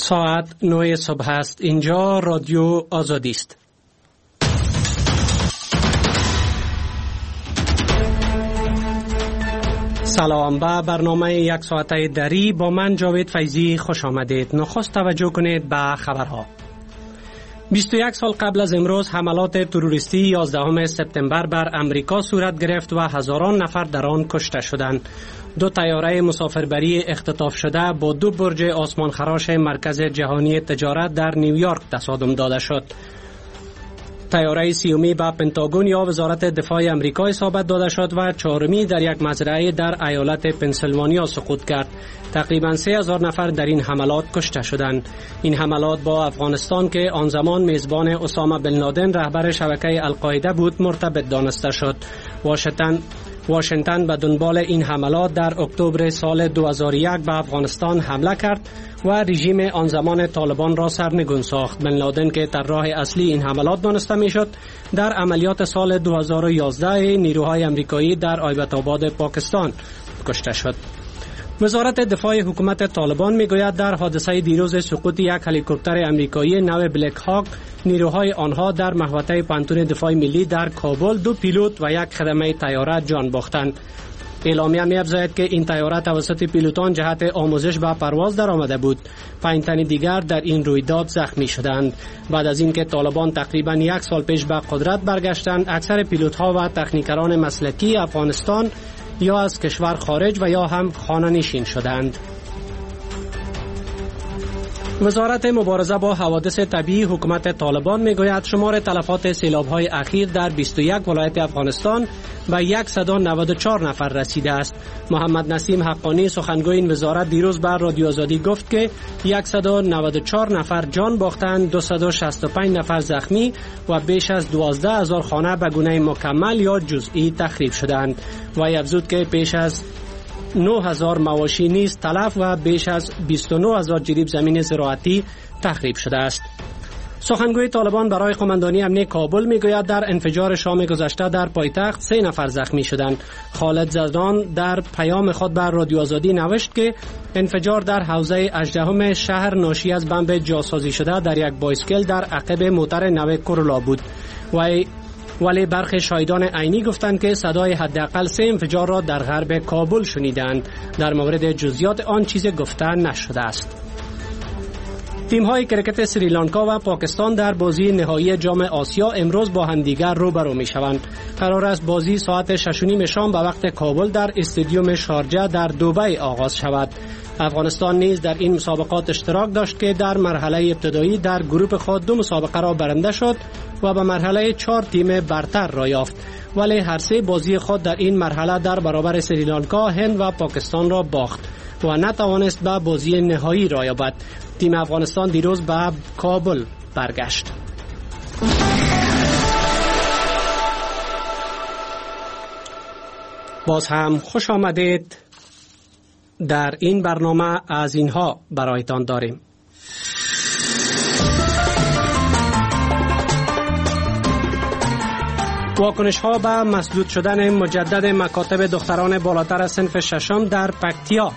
ساعت 9 صبح است. اینجا رادیو آزادی است. سلام، به برنامه یک ساعته دری با من جاوید فیضی خوش آمدید. نخست توجه کنید به خبرها. 21 سال قبل از امروز حملات تروریستی 11 سپتامبر بر امریکا صورت گرفت و هزاران نفر در آن کشته شدند. 2 طیاره مسافربری اختطاف شده با 2 برج آسمانخراش مرکز جهانی تجارت در نیویورک تصادم داده شد. طیاره سیومی به پنتاگون یا وزارت دفاع امریکا اصابت داده شد و 4می در یک مزرعه در ایالت پنسیلوانیا سقوط کرد. تقریباً 3000 نفر در این حملات کشته شدند. این حملات با افغانستان که آن زمان میزبان اسامه بن لادن رهبر شبکه القاعده بود مرتبط دانسته شد. واشنگتن به دنبال این حملات در اکتبر سال 2001 به افغانستان حمله کرد و رژیم آن زمان طالبان را سرنگون ساخت. بن لادن که طراح اصلی این حملات دانسته میشد، در عملیات سال 2011 نیروهای امریکایی در آیبت آباد پاکستان کشته شد. وزارت دفاع حکومت طالبان میگوید در حادثه دیروز سقوط یک هلیکوپتر امریکایی نو بلک هاک نیروهای آنها در محوطه پانتون دفاع ملی در کابل 2 پیلوت و یک خدمه طیاره جان باختند. اعلامیه می‌افزاید که این طیاره توسط پیلوتان جهت آموزش به پرواز درآمده بود. 5 تن دیگر در این رویداد زخمی شدند. بعد از اینکه طالبان تقریباً 1 سال پیش به قدرت برگشتند، اکثر پیلوت‌ها و تکنیکران مسلکی افغانستان یا از کشور خارج و یا هم خانه نشین شدند. وزارت مبارزه با حوادث طبیعی حکومت طالبان میگوید شمار تلفات سیلاب‌های اخیر در 21 ولایت افغانستان به 194 نفر رسیده است. محمد نسیم حقانی سخنگوی این وزارت دیروز بر رادیو آزادی گفت که 194 نفر جان باختند، 265 نفر زخمی و بیش از 12000 خانه به گونه مکمل یا جزئی تخریب شدند. و افزود که بیش از 9000 مواشی نیز تلف و بیش از 29000 جریب زمین زراعتی تخریب شده است. سخنگوی طالبان برای قماندانی امنیه کابل میگوید در انفجار شام گذشته در پایتخت 3 نفر زخمی شدند. خالد زدان در پیام خود بر رادیو آزادی نوشت که انفجار در حوزه 18 شهر ناشی از بمب جاسازی شده در یک بایسکل در عقب موتر نو کورولا بود. ولی برخی شاهدان عینی گفتند که صدای حداقل 3 انفجار را در غرب کابل شنیدند. در مورد جزئیات آن چیزی گفته نشده است. تیم‌های کرکت سریلانکا و پاکستان در بازی نهایی جام آسیا امروز با همدیگر روبرو می‌شوند. قرار است بازی ساعت 6:30 شام به وقت کابل در استادیوم شارجه در دبی آغاز شود. افغانستان نیز در این مسابقات اشتراک داشت که در مرحله ابتدایی در گروه خود 2 مسابقه را برنده شد و به مرحله 4 تیم برتر را یافت. ولی هر 3 بازی خود در این مرحله در برابر سریلانکا، هند و پاکستان را باخت و نتوانست به بازی نهایی را یابد. تیم افغانستان دیروز به کابل برگشت. باز هم خوش آمدید. در این برنامه از اینها برایتان داریم: واکنش ها به مسدود شدن مجدد مکاتب دختران بالاتر از صنف 6 در پکتیا.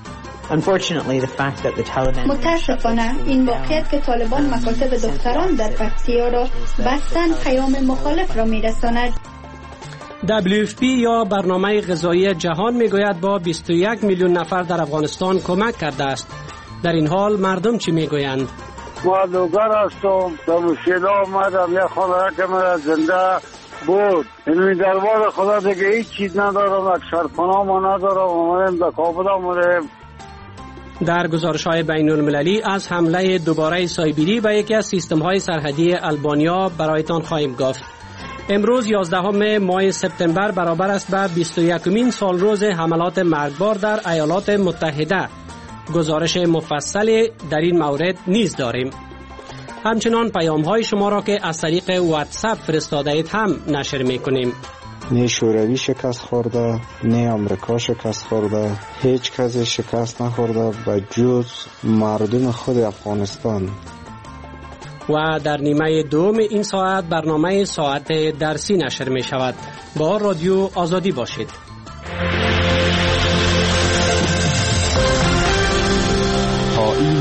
متاسفانه این واقعیت که طالبان مکاتب دختران در پکتیا را بستن پیام مخالف را می‌رساند. WFP یا برنامه غذایی جهان میگوید با 21 میلیون نفر در افغانستان کمک کرده است. در این حال مردم چی میگویند؟ ما لوگر هستم، در مشکل آمدم، یک خانه که من زنده بود. این دربار خدا دیگه هیچ چیز ندارم، یک شرپناه ما ندارم، آمدیم در کابل آمدیم. در گزارش‌های بین‌المللی از حمله دوباره سایبری به یکی از سیستم‌های سرحدی البانیا برایتان خواهیم گفت. امروز 11 ماه سپتامبر برابر است به 21مین سالروز حملات مرگبار در ایالات متحده. گزارش مفصلی در این مورد نیز داریم. همچنان پیام‌های شما را که از طریق واتساپ فرستاده اید هم نشر می‌کنیم. نه شوروی شکست خورده، نه آمریکا شکست خورده، هیچ کس شکست نخورده به جز مردم خود افغانستان. و در نیمه دوم این ساعت برنامه ساعت درسی نشر می شود. با رادیو آزادی باشید. تا این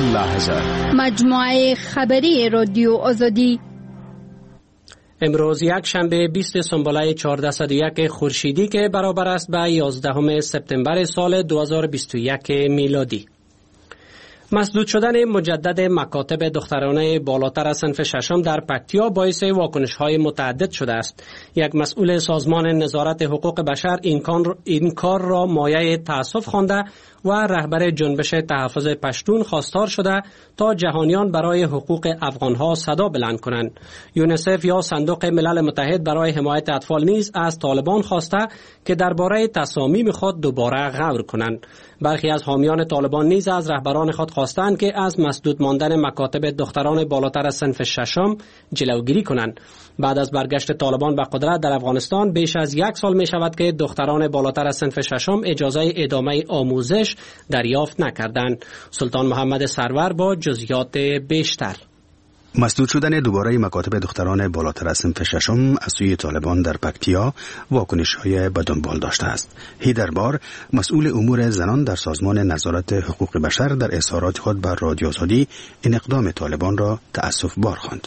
لحظه. مجموعه خبری رادیو آزادی. امروز یک شنبه 20 سنبله 1401 خورشیدی که برابر است به 11 سپتامبر سال 2021 میلادی. مسدود شدن مجدد مکاتب دخترانه بالاتر از صنف ششم در پکتیا باعث واکنش‌های متعدد شده است. یک مسئول سازمان نظارت حقوق بشر این کار را مایه تأسف خوانده و رهبر جنبش تحفظ پشتون خواستار شده تا جهانیان برای حقوق افغانها صدا بلند کنند. یونیسف یا صندوق ملل متحد برای حمایت اطفال نیز از طالبان خواسته که درباره تصامیم خود دوباره غور کنند. برخی از حامیان طالبان نیز از رهبران خود خواستند که از مسدود ماندن مکاتب دختران بالاتر از صنف ششم جلوگیری کنند. بعد از برگشت طالبان به قدرت در افغانستان بیش از 1 سال می شود که دختران بالاتر از صنف ششم اجازه ادامه آموزش دریافت نکردند. سلطان محمد سرور با جزئیات بیشتر. مسدود شدن دوباره مکاتب دختران بالاتر از صنف ششم از سوی طالبان در پکتیا واکنش‌های به دنبال داشته است. هیدربار مسئول امور زنان در سازمان نظارت حقوق بشر در اظهارات خود بر رادیو آزادی این اقدام طالبان را تأسف بار خواند.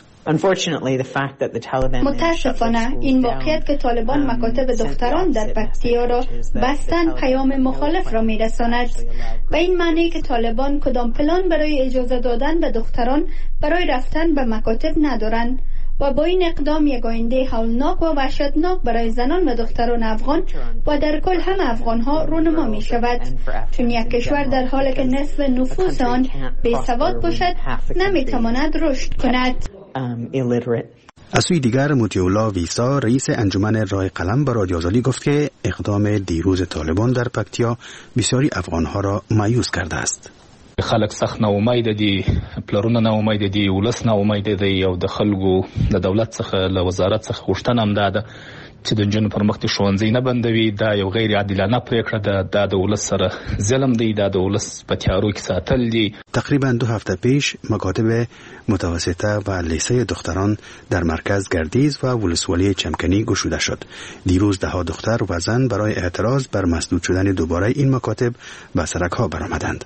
متاسفانه این واقعیت که طالبان مکاتب دختران در پکتیا را بستن پیام مخالف را میرساند. و این معنی که طالبان کدام پلان برای اجازه دادن به دختران برای رفتن به مکاتب ندارند و با این اقدام یک آینده هولناک و وحشتناک برای زنان و دختران افغان و در کل هم افغانها رونما می شود، چون یک کشور در حالی که نصف نفوس آن بیسواد باشد نمی تواند رشد کند. از سوی دیگر موتیولا ویسا رئیس انجمن رای قلم به رادیو آزادی گفت که اقدام دیروز طالبان در پکتیا بسیاری افغانها را مایوس کرده است. خلک سخت نا امید دي، پلرونه نا امید دي، ولس نا امید دي او د خلکو د دولت څخه له وزارت څخه غوښتنه هم ده چې د جنونو پر مخ د ښوونځي نه بندوي. دا یو غیر عادلانه پریکړه ده. د ولس سره ظلم دی. د ولس په تیارو کې ساتل دي. تقریبا 2 هفته پیش مکاتب متوسطه و لیسه دختران در مرکز گردیز و ولسوالی چمکنی گشوده شد. دیروز 10 دختر و زن برای اعتراض بر مسدود شدن دوباره این مکاتب به سرک‌ها برآمدند.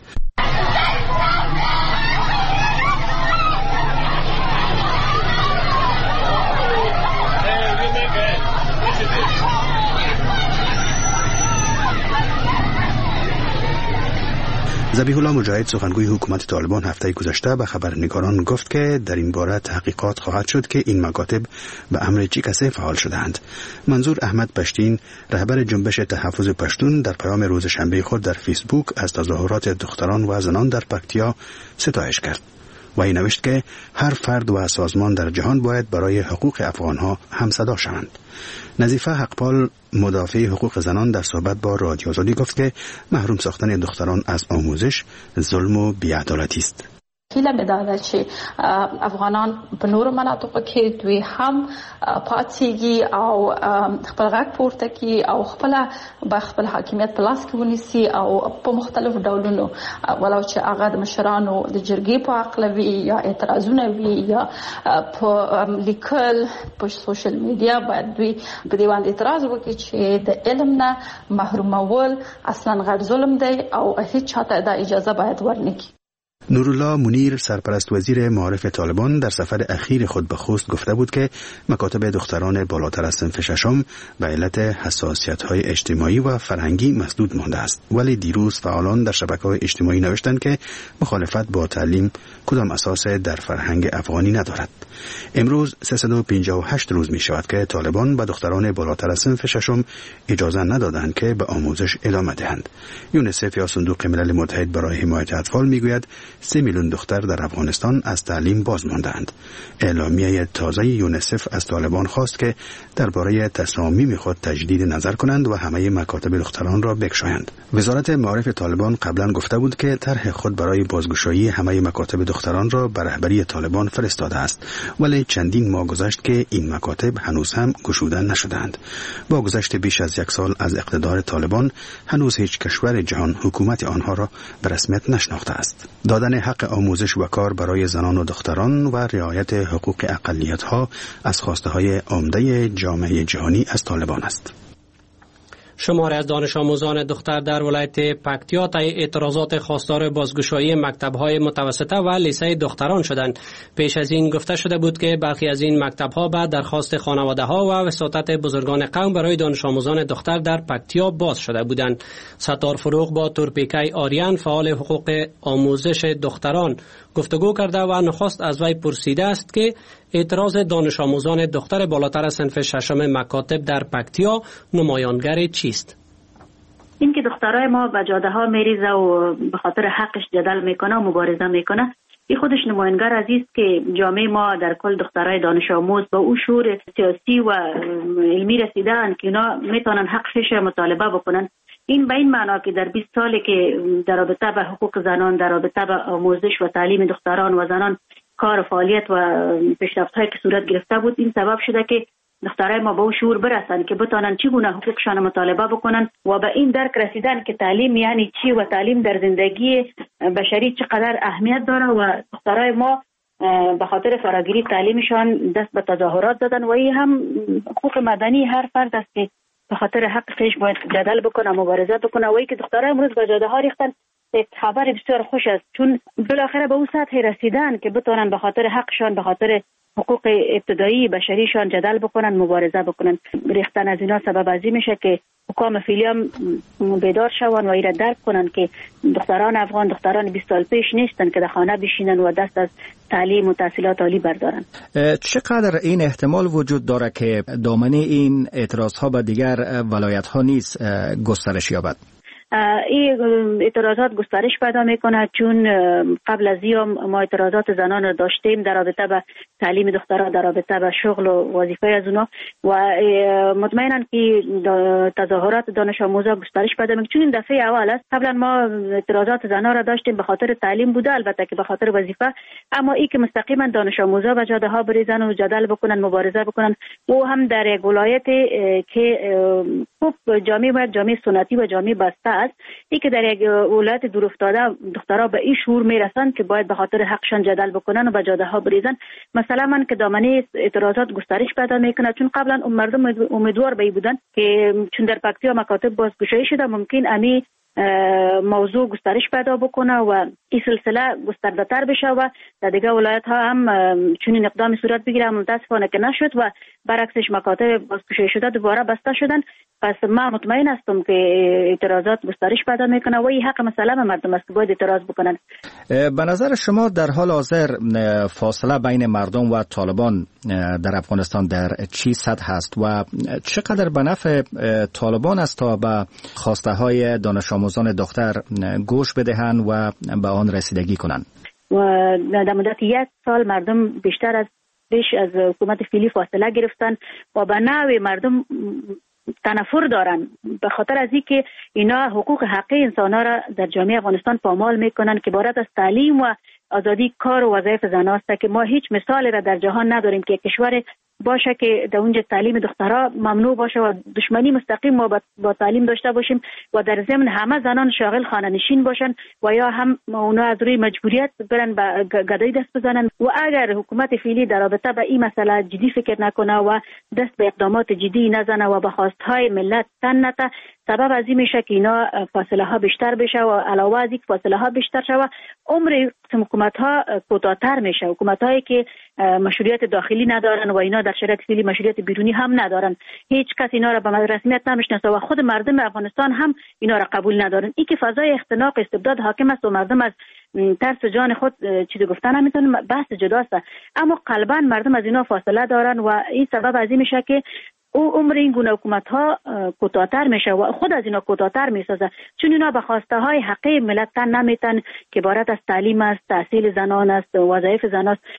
ذبیح الله مجاهد سخنگوی حکومت طالبان هفته گذشته به خبرنگاران گفت که در این باره تحقیقات خواهد شد که این مکاتب به امر چه کسی فعال شدند. منظور احمد پشتین رهبر جنبش تحفظ پشتون در پیام روز شنبه خود در فیسبوک از تظاهرات دختران و زنان در پکتیا ستایش کرد و این نوشت که هر فرد و سازمان در جهان باید برای حقوق افغانها همصدا شوند. نظیفه حقپال مدافع حقوق زنان در صحبت با رادیو آزادی گفت که محروم ساختن دختران از آموزش ظلم و بی‌عدالتی است. هیله می‌داره چې افغانان په نورو مناطقو کې دوی هم پاتېږي او خپل غږ پورته کړي او خپل حاکمیت په لاس کې ونیسي او په مختلفو ډولونو ولو چې هغه د مشرانو د جرګې په عقله وي یا اعتراضونه وي یا په لیکل په سوشل میډیا باید دوی په دې باندې اعتراض وکړي چې د علم نه محرومول اصلا غیر ظلم دی او هیڅ چاته دا اجازه باید ورنکړي. نورالله منیر سرپرست وزیر معارف طالبان در سفر اخیر خود به خوست گفته بود که مکاتب دختران بالاتر از صنف ششم به علت حساسیت‌های اجتماعی و فرهنگی مسدود مانده است، ولی دیروز فعالان در شبکه‌های اجتماعی نوشتند که مخالفت با تعلیم کدام اساس در فرهنگ افغانی ندارد. امروز 358 روز می شود که طالبان به دختران بالاتر از صنف ششم اجازه ندادند که به آموزش ادامه دهند. یونیسف یا صندوق ملل متحد برای حمایت اطفال میگوید 3 میلیون دختر در افغانستان از تعلیم باز ماندند. اعلامیه تازه یونیسف از طالبان خواست که درباره تصامیم خود تجدید نظر کنند و همه مکاتب دختران را بگشایند. وزارت معارف طالبان قبلا گفته بود که طرح خود برای بازگشایی همه مکاتب دختران را به رهبری طالبان فرستاده است، ولی چندین ماه گذشت که این مکاتب هنوز هم گشوده نشدند. با گذشت بیش از 1 سال از اقتدار طالبان هنوز هیچ کشور جهان حکومت آنها را به رسمیت نشناخته است. دادن حق آموزش و کار برای زنان و دختران و رعایت حقوق اقلیت‌ها از خواسته‌های عمده جامعه جهانی از طالبان است. شماری از دانش آموزان دختر در ولایت پکتیا طی اعتراضات خواستار بازگشایی مکتب‌های متوسطه و لیسه دختران شدند. پیش از این گفته شده بود که برخی از این مکتب‌ها بعد درخواست خانواده‌ها و وساطت بزرگان قوم برای دانش آموزان دختر در پکتیا باز شده بودند. ستار فروغ با تورپیکه آریان فعال حقوق آموزش دختران گفتگو کرده و نخست از وی پرسیده است که اعتراض دانش آموزان دختر بالاتر از صنف ششم مکاتب در پکتیا نمایانگر چیست؟ این که دخترای ما به جاده ها میریزه و به خاطر حقش جدل میکنه و مبارزه میکنه، این خودش نمایانگر از است که جامعه ما در کل دخترای دانش آموز با او شعور سیاسی و علمی رسیدن که اونا میتونن حقش مطالبه بکنن. این به این معنا که در 20 سالی که در رابطه به حقوق زنان، در رابطه به آموزش و تعلیم دختران و زنان کار و فعالیت و پیشرفت‌هایی که صورت گرفته بود، این سبب شده که دخترای ما به او شعور برسن که بتونن چگونه حقوقشان مطالبه بکنن و به این درک رسیدن که تعلیم یعنی چی و تعلیم در زندگی بشری چقدر اهمیت داره و دخترای ما به خاطر فراگیری تعلیمشان دست به تظاهرات دادن و این هم حقوق مدنی هر فرد است که به خاطر حقش باید جدل بکنه، مبارزه بکنه. و ای که دخترای امروز به جاده ها ریختن یک خبر بسیار خوش است، چون بالاخره به اون سطح رسیدن که بتونن به خاطر حقشان، به خاطر حقوق ابتدایی بشریشان جدل بکنن، مبارزه بکنن. ریختن از اینا سبب از این میشه که حکام فعلی هم بیدار شون و ایره درک کنن که دختران افغان دختران 20 سال پیش نیستن که در خانه بشینن و دست از تعلیم و تحصیلات عالی بردارن. چقدر این احتمال وجود داره که دامنه این اعتراض ها به دیگر ولایت ها نیز گسترش یابد؟ این اعتراضات گسترش پیدا میکنه، چون قبل از این ما اعتراضات زنان رو داشتیم در رابطه به تعلیم دخترها، در رابطه به شغل و وظیفه از اونا و مطمئناً که تظاهرات دانش آموزا گسترش پیدا میکنه، چون این دفعه اول است. قبلا ما اعتراضات زنان را داشتیم به خاطر تعلیم بوده، البته که به خاطر وظیفه، اما این که مستقیما دانش آموزا به جاده ها بریزن و جدل بکنن، مبارزه بکنن، و هم در یک ولایت که خوب جامعه سنتی و جامعه بسته است، این که در یک ولایت دور افتاده دخترها به این شعور میرسن که باید به خاطر حقشان جدل بکنن و به جاده ها بریزن. مثلا من که دامنه اعتراضات گسترش پیدا میکنه، چون قبلا مردم امیدوار به بودن که چون در پکتیا مکاتب بازگشایی شده ممکن امی موضوع گسترش پیدا بکنه و این سلسله گسترده تر بشه و در دیگه ولایت ها هم چون این اقدام صورت بگیره، متاسفانه که نشد و برعکسش مکاتب بازگشایی شده دوباره بسته شدن. پس من مطمئن هستم که اعتراضات گسترش پیدا میکنه و این حق مسلم مردم است که باید اعتراض بکنن. به نظر شما در حال حاضر فاصله بین مردم و طالبان در افغانستان در چی سطح هست و چقدر به نفع طالبان است تا به خواسته های دانش آموزان دختر گوش بدهند و به آن رسیدگی کنند؟ و در مدت 1 سال مردم بیش از حکومت فعلی فاصله گرفتن و به نوع مردم تنفر دارن به خاطر از اینکه اینا حقوق حقی انسان‌ها را در جامعه افغانستان پامال میکنن که عبارت از تعلیم و آزادی کار و وظایف زنان است که ما هیچ مثالی را در جهان نداریم که کشور باشه که در اونجا تعلیم دخترها ممنوع باشه و دشمنی مستقیم ما با تعلیم داشته باشیم و در ضمن همه زنان شاغل خانه نشین باشن و یا هم اونا از روی مجبوریت برن به گدایی دست بزنن. و اگر حکومت فعلی در رابطه با این مسئله جدی فکر نکنه و دست به اقدامات جدی نزنه و به خواستهای ملت تن نده، سبب از این میشه که اینا فاصله ها بیشتر بشه و علاوه از این فاصله ها بیشتر شه و عمر حکومت ها کوتاه‌تر میشه. حکومت هایی که مشروعیت داخلی ندارن و اینا در شرایط فعلی مشروعیت بیرونی هم ندارن، هیچ کس اینا را به رسمیت نمیشناسه و خود مردم افغانستان هم اینا را قبول ندارن. این که فضای اختناق استبداد حاکم است و مردم از ترس جان خود چیزی گفتن نمیتونن، بحث جداست، اما قلبا مردم از اینا فاصله دارن و این سبب از این میشه که او عمر این گونه حکومت ها کوتاه‌تر میشه و خود از اینا کوتاه‌تر میسازه، چون اینا به خواسته های حقیقی ملت تن نمیتن که عبارت از تعلیم است، تحصیل زنان است، وظایف زنان است.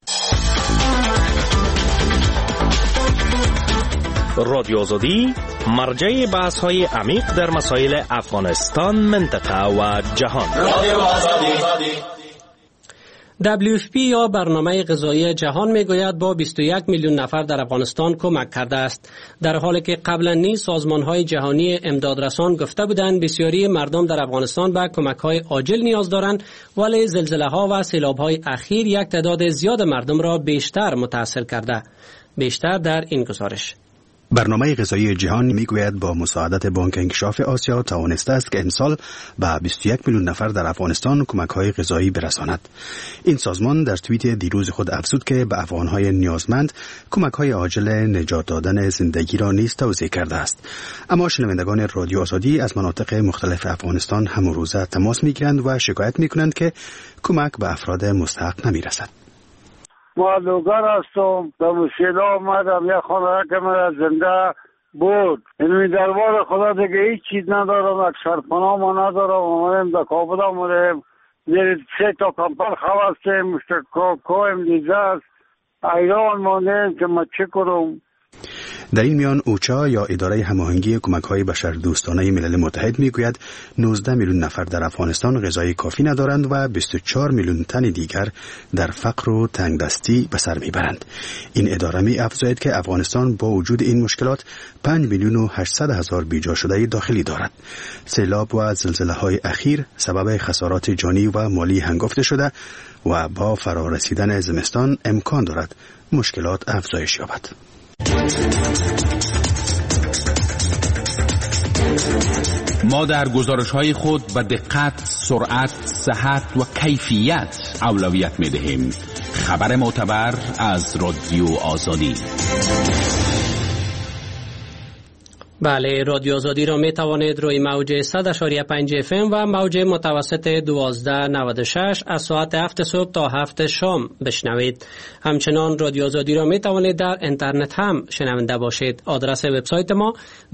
رادیو آزادی مرجع بحث های عمیق در مسائل افغانستان، منطقه و جهان. رادیو آزادی. WFP یا برنامه غذایی جهان میگوید با 21 میلیون نفر در افغانستان کمک کرده است، در حالی که قبلا نیز سازمان‌های جهانی امدادرسان گفته بودند بسیاری مردم در افغانستان به کمک‌های عاجل نیاز دارند، ولی زلزله‌ها و سیلاب‌های اخیر یک تعداد زیاد مردم را بیشتر متاثر کرده. بیشتر در این گزارش. برنامه غذایی جهان میگوید با مساعدت بانک انکشاف آسیا توانسته است که امسال به 21 میلیون نفر در افغانستان کمک‌های غذایی برساند. این سازمان در توییت دیروز خود افزود که به افغان‌های نیازمند کمک‌های عاجل نجات دادن زندگی را نیز توزیع کرده است. اما شنوندگان رادیو آزادی از مناطق مختلف افغانستان هم روزه تماس می‌گیرند و شکایت می‌کنند که کمک به افراد مستحق نمی‌رسد. ما لوگر هستم، در مشکل آمدم، یک خانه که من زنده بود. این دربار خدا دیگه هیچ چیز ندارم، یک سرپناه ما ندارم. آمدیم در کابل آمدیم، 3 تا کمپر خوستیم، کویم دیزه است، ایران ماندیم که ما چه کنم. در این میان اوچا یا اداره هماهنگی کمک‌های بشردوستانه ملل متحد میگوید 19 میلیون نفر در افغانستان غذای کافی ندارند و 24 میلیون تن دیگر در فقر و تنگدستی به سر میبرند. این اداره می‌افزاید که افغانستان با وجود این مشکلات 5 میلیون و 800 هزار بیجا شده داخلی دارد. سیلاب و زلزله‌های اخیر سبب خسارات جانی و مالی هنگفته شده و با فرارسیدن زمستان امکان دارد مشکلات افزایش یابد. ما در گزارش‌های خود به دقت، سرعت، صحت و کیفیت اولویت می‌دهیم. خبر معتبر از رادیو آزادی. بله، رادیو آزادی را می توانید روی موج 100.5 FM و موج متوسط 1296 از ساعت 7 صبح تا 7 شام بشنوید. همچنان رادیو آزادی را می توانید در اینترنت هم شنونده باشید. آدرس وبسایت ما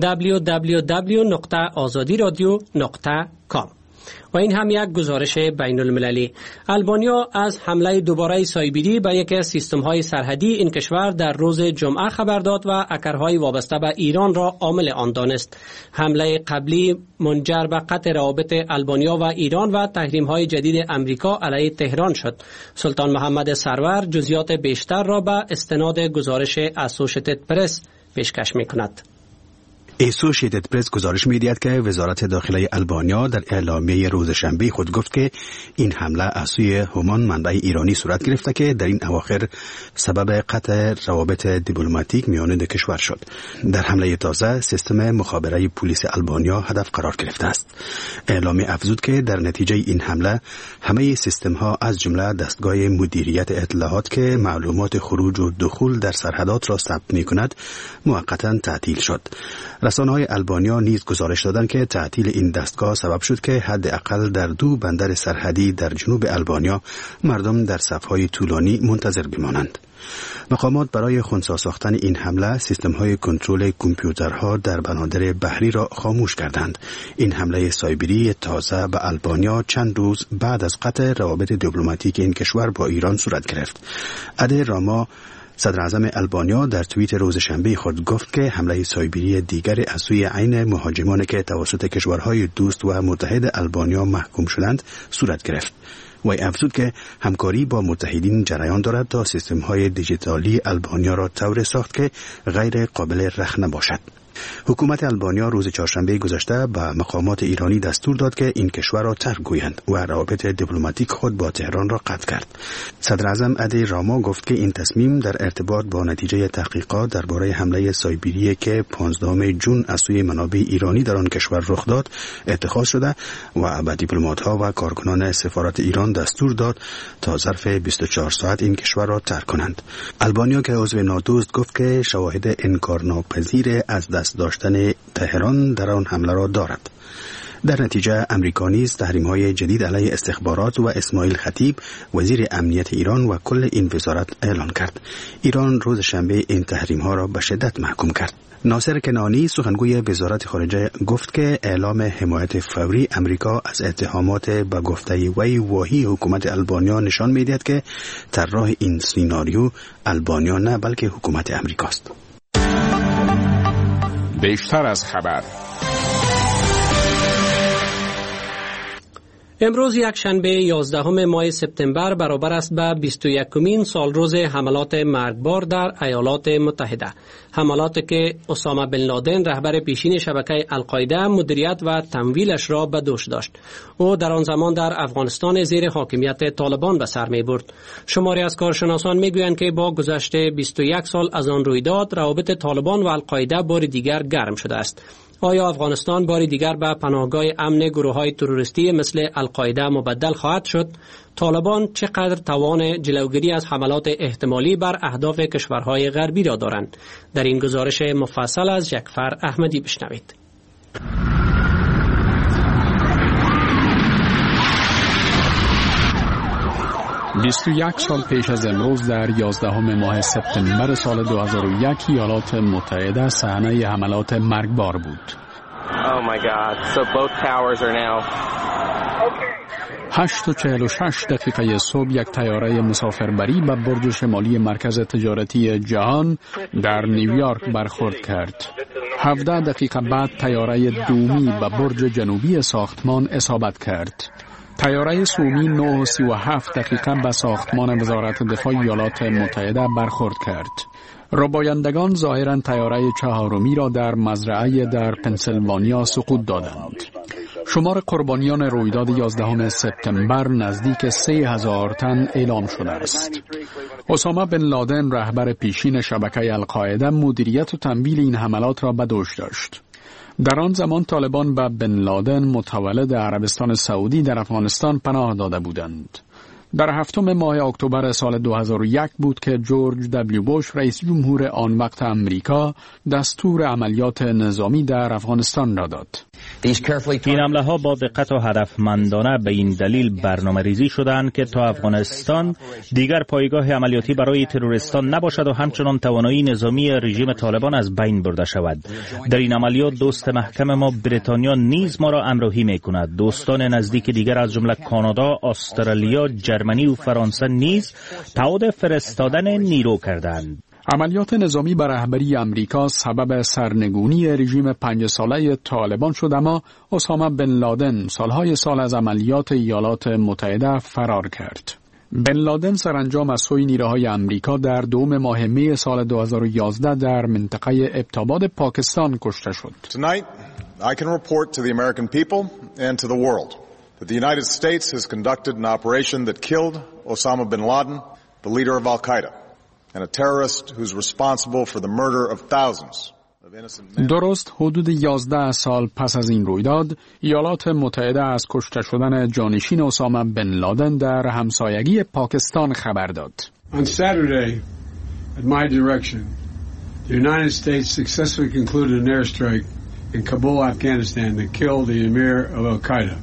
www.azadiradio.com. و این هم یک گزارش بین المللی. البانیا از حمله دوباره سایبری به یک از سیستم‌های سرحدی این کشور در روز جمعه خبر داد و اکرهای وابسته به ایران را عامل آن دانست. حمله قبلی منجر به قطع روابط البانیا و ایران و تحریم‌های جدید امریکا علیه تهران شد. سلطان محمد سرور جزئیات بیشتر را به استناد گزارش اسوشیتد پرس پیشکش می‌کند. اسوشیتد پرس گزارش می‌دهد که وزارت داخلی البانیا در اعلامیه روز شنبه خود گفت که این حمله از سوی همان منبع ایرانی صورت گرفته که در این اواخر سبب قطع روابط دیپلماتیک میان دو کشور شد. در حمله تازه سیستم مخابره پلیس البانیا هدف قرار گرفته است. اعلامیه افزود که در نتیجه این حمله همه سیستم‌ها از جمله دستگاه مدیریت اطلاعات که معلومات خروج و دخول در سرحدات را ثبت می‌کند موقتاً تعطیل شد. رسانه‌های البانیا نیز گزارش دادند که تعطیل این دستگاه سبب شد که حداقل در 2 بندر سرحدی در جنوب البانیا مردم در صف‌های طولانی منتظر بمانند. مقامات برای خنثی ساختن این حمله سیستم‌های کنترل کامپیوترها در بنادر بحری را خاموش کردند. این حمله سایبری تازه به البانیا چند روز بعد از قطع روابط دیپلماتیک این کشور با ایران صورت گرفت. ادی راما صدر اعظم البانیا در توییت روز شنبه خود گفت که حمله سایبری دیگری از سوی عین مهاجمانی که توسط کشورهای دوست و متحد البانیا محکوم شدند صورت گرفت. و افزود که همکاری با متحدین جریان دارد تا سیستم‌های دیجیتالی البانیا را طوری ساخت که غیر قابل رخنه باشد. حکومت البانیا روز چهارشنبه گذشته به مقامات ایرانی دستور داد که این کشور را ترک گویند و روابط دیپلماتیک خود با تهران را قطع کرد. صدر اعظم ادی راما گفت که این تصمیم در ارتباط با نتیجه تحقیقات درباره حمله سایبری که 15 ژوئن از سوی منابع ایرانی در آن کشور رخ داد اتخاذ شده و به دیپلمات‌ها و کارکنان سفارت ایران دستور داد تا ظرف 24 ساعت این کشور را ترک کنند. البانیا که عضو نادوست گفت که شواهد انکارناپذیر از دست داشتن تهران در آن حمله را دارد. در نتیجه امریکا نیز تحریم‌های جدید علیه استخبارات و اسماعیل خطیب وزیر امنیت ایران و کل این وزارت اعلان کرد. ایران روز شنبه این تحریم‌ها را به شدت محکوم کرد. ناصر کنعانی سخنگوی وزارت خارجه گفت که اعلام حمایت فوری امریکا از اتهامات به گفته وی واهی حکومت البانیا نشان می‌دهد که طراح این سیناریو البانیا نه بلکه حکومت امریکاست. بیشتر از خبر. امروز یک شنبه 11 ماه سپتامبر برابر است به 21مین سالروز حملات مرگبار در ایالات متحده. حملاتی که اسامه بن لادن رهبر پیشین شبکه القاعده مدیریت و تمویلش را به دوش داشت. او در آن زمان در افغانستان زیر حاکمیت طالبان به سر می برد. شماری از کارشناسان می گویند که با گذشت 21 سال از آن رویداد روابط طالبان و القاعده بار دیگر گرم شده است. آیا افغانستان باری دیگر به پناهگاه امن گروه‌های تروریستی مثل القاعده مبدل خواهد شد؟ طالبان چقدر توان جلوگیری از حملات احتمالی بر اهداف کشورهای غربی را دارند؟ در این گزارش مفصل از جعفر احمدی بشنوید. یک سال پیش از امروز در 11 ماه سپتامبر سال 2001 ایالات متحده صحنه حملات مرگبار بود. 8:46 صبح یک طیاره مسافربری به برج شمالی مرکز تجارتی جهان در نیویورک برخورد کرد. 17 دقیقه بعد طیاره دومی به برج جنوبی ساختمان اصابت کرد. طیاره سومی 9:37 به ساختمان وزارت دفاع ایالات متحده برخورد کرد. ربایندگان ظاهراً طیاره چهارمی را در مزرعه در پنسیلوانیا سقوط دادند. شمار قربانیان رویداد 11 سپتامبر نزدیک 3000 تن اعلام شده است. اسامه بن لادن رهبر پیشین شبکه القاعده مدیریت و تمویل این حملات را به دوش داشت. در آن زمان طالبان به بن لادن متولد عربستان سعودی در افغانستان پناه داده بودند. در 7 ماه اکتبر سال 2001 بود که جورج دبلیو بوش رئیس جمهور آن وقت امریکا دستور عملیات نظامی در افغانستان را داد. این حمله ها با دقت و هدفمندانه به این دلیل برنامه ریزی شدند که تا افغانستان دیگر پایگاه عملیاتی برای تروریستان نباشد و همچنان توانایی نظامی رژیم طالبان از بین برده شود. در این عملیات دوست محکم ما بریتانیا نیز ما را همراهی می‌کند. دوستان نزدیک دیگر از جمله کانادا، استرالیا، جرمنی و فرانسه نیز تعهد فرستادن نیرو کردند. عملیات نظامی بر رهبری امریکا سبب سرنگونی رژیم 5 ساله طالبان شد، اما اسامه بن لادن سالهای سال از عملیات ایالات متحده فرار کرد. بن لادن سرانجام از سوی نیروهای امریکا در 2 ماه می سال 2011 در منطقه ابتاباد پاکستان کشته شد. Tonight, I can report to the American people and to the world that the United States has conducted an operation that killed Osama bin Laden, the leader of Al-Qaeda, and a terrorist who's responsible for the murder of thousands of innocent men. درست حدود 11 سال پس از این رویداد، ایالات متحده از کشته شدن جانشین اسامه بن لادن در همسایگی پاکستان خبر داد. On Saturday, at my direction, the United States successfully concluded an airstrike in Kabul, Afghanistan that killed the emir of Al-Qaeda,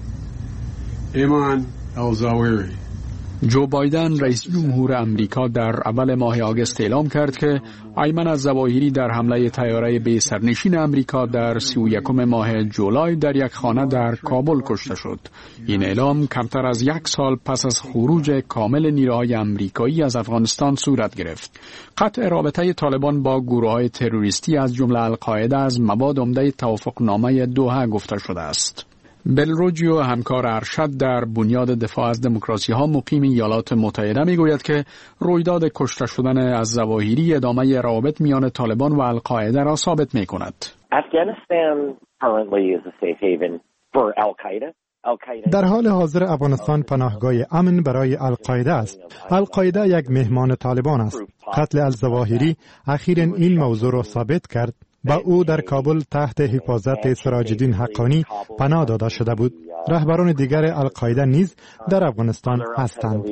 Ayman al-Zawahiri. جو بایدن رئیس جمهور امریکا در اول ماه آگوست اعلام کرد که ایمن الظواهری در حمله طیاره به سرنشین امریکا در 31 ماه جولای در یک خانه در کابل کشته شد. این اعلام کمتر از 1 سال پس از خروج کامل نیروهای امریکایی از افغانستان صورت گرفت. قطع رابطه طالبان با گروه‌های تروریستی از جمله القاعده از مباد عمده توافقنامه دوحه گفته شده است. بلروجیو همکار ارشد در بنیاد دفاع از دموکراسی ها مقیم ایالات متحده میگوید که رویداد کشته شدن الظواهری ادامه روابط میان طالبان و القاعده را ثابت می کند. در حال حاضر افغانستان پناهگاه امن برای القاعده است. القاعده یک مهمان طالبان است. قتل الظواهری اخیراً این موضوع را ثابت کرد. با او در کابل تحت حفاظت سراج الدین حقانی پناه داده شده بود. رهبران دیگر القاعده نیز در افغانستان هستند.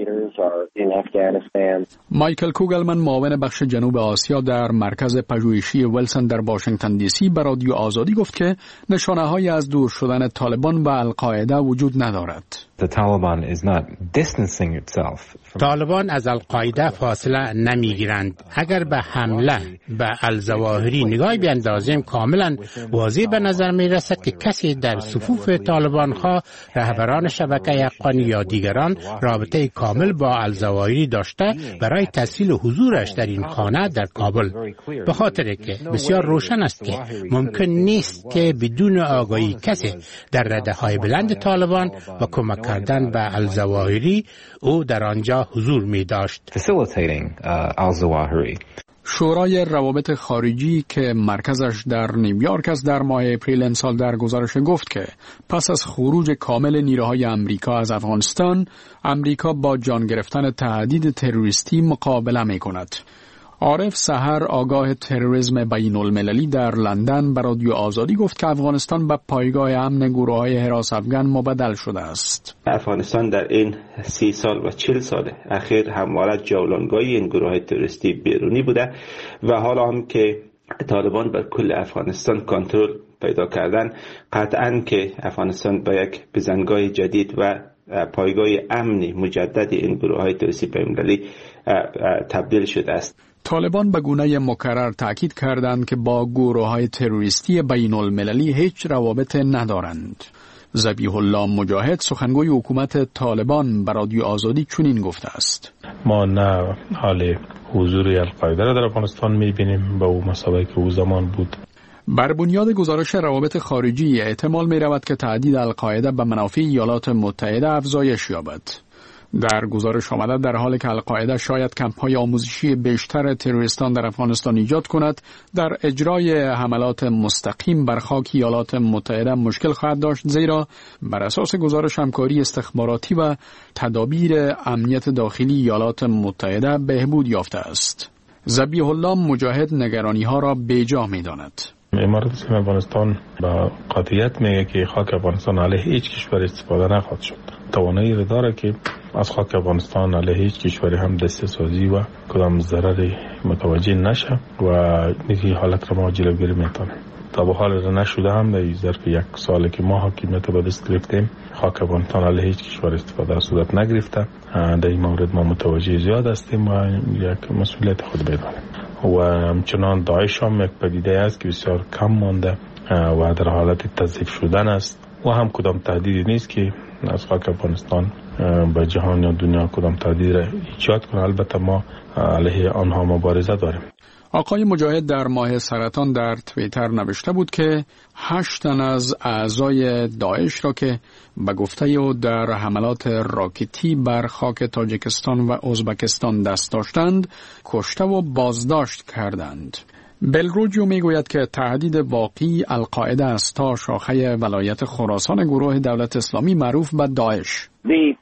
مایکل کوگلمن معاون بخش جنوب آسیا در مرکز پژوهشی ویلسون در واشنگتن دی سی به رادیو آزادی گفت که نشانه‌هایی از دور شدن طالبان و القاعده وجود ندارد. The Taliban is not distancing itself طالبان از القاعده فاصله نمیگیرند. اگر به حمله به الظواهری نگاه بیندازیم کاملا واضح به نظر می رسد که کسی در صفوف طالبان ها رهبران شبکه حقانی یا دیگران رابطه کامل با الظواهری داشته برای تسهیل حضورش در این خانه در کابل. به خاطر که بسیار روشن است که ممکن نیست که بدون آگاهی کسی در رده های بلند طالبان و کمک کردن به الظواهری او در آنجا حضور می داشت. شورای روابط خارجی که مرکزش در نیویورک است در ماه اپریل امسال در گزارش گفت که پس از خروج کامل نیروهای امریکا از افغانستان، امریکا با جان گرفتن تهدید تروریستی مقابله می کند. عارف سحر آگاه تروریسم بین المللی در لندن به رادیو آزادی گفت که افغانستان به پایگاه امن گروه‌های حراس افغان مبدل شده است. افغانستان در این 30 سال و 40 سال اخیر همواره جولانگاهی این گروه‌های تروریستی بیرونی بوده و حالا هم که طالبان بر کل افغانستان کنترل پیدا کردن، قطعاً که افغانستان به یک بزنگاه جدید و پایگاه امنی مجدد این گروه‌های تروریستی بین‌المللی تبدیل شده است. طالبان به گونه مکرر تأکید کردند که با گروه‌های تروریستی بین المللی هیچ روابط ندارند. ذبیح الله مجاهد سخنگوی حکومت طالبان به رادیو آزادی چنین گفته است: ما نه حال حضور القاعده را در افغانستان می‌بینیم به اون مسابقه که او زمان بود. بر بنیاد گزارش روابط خارجی احتمال می‌رود که تهدید القاعده به منافع ایالات متحده افزایش یابد. در گزارش آمده در حالی که القاعده شاید کمپ‌های آموزشی بیشتر تروریستان در افغانستان ایجاد کند، در اجرای حملات مستقیم بر خاک ایالات متحده مشکل خواهد داشت، زیرا بر اساس گزارش همکاری استخباراتی و تدابیر امنیت داخلی ایالات متحده بهبود یافته است. ذبیح الله مجاهد نگرانی‌ها را بیجا می‌داند. امارات اسلامی افغانستان با قاطعیت میگه که خاک افغانستان علیه هیچ کشور استفاده نخواهد شد. توانایی را داره که از خاک افغانستان علیه هیچ کشوری هم دسته سازی و کدام ضرری متوجه نشه و این حالت را ما جلوگیری میتونیم. تا به حال را نشده هم در ظرف 1 سال که ما حاکمیت به دست گرفتیم خاک افغانستان علیه هیچ کشور استفاده صورت نگرفته. در این مورد ما متوجه زیاد هستیم و یک مسئولیت خود بدانیم و همچنان داعش هم یک پدیده است که بسیار کم مانده و در حالت تضعیف شدن است و هم کدام تهدیدی نیست که از خاک افغانستان به جهان یا دنیا کدام تهدید را ایجاد کنه. البته ما علیه آنها مبارزه داریم. آقای مجاهد در ماه سرطان در توییتر نوشته بود که 8 تن از اعضای داعش را که به گفته او در حملات راکتی بر خاک تاجیکستان و ازبکستان دست داشتند کشته و بازداشت کردند. بلروجیو میگوید که تهدید واقعی القاعده است تا شاخه ولایت خراسان گروه دولت اسلامی معروف به داعش.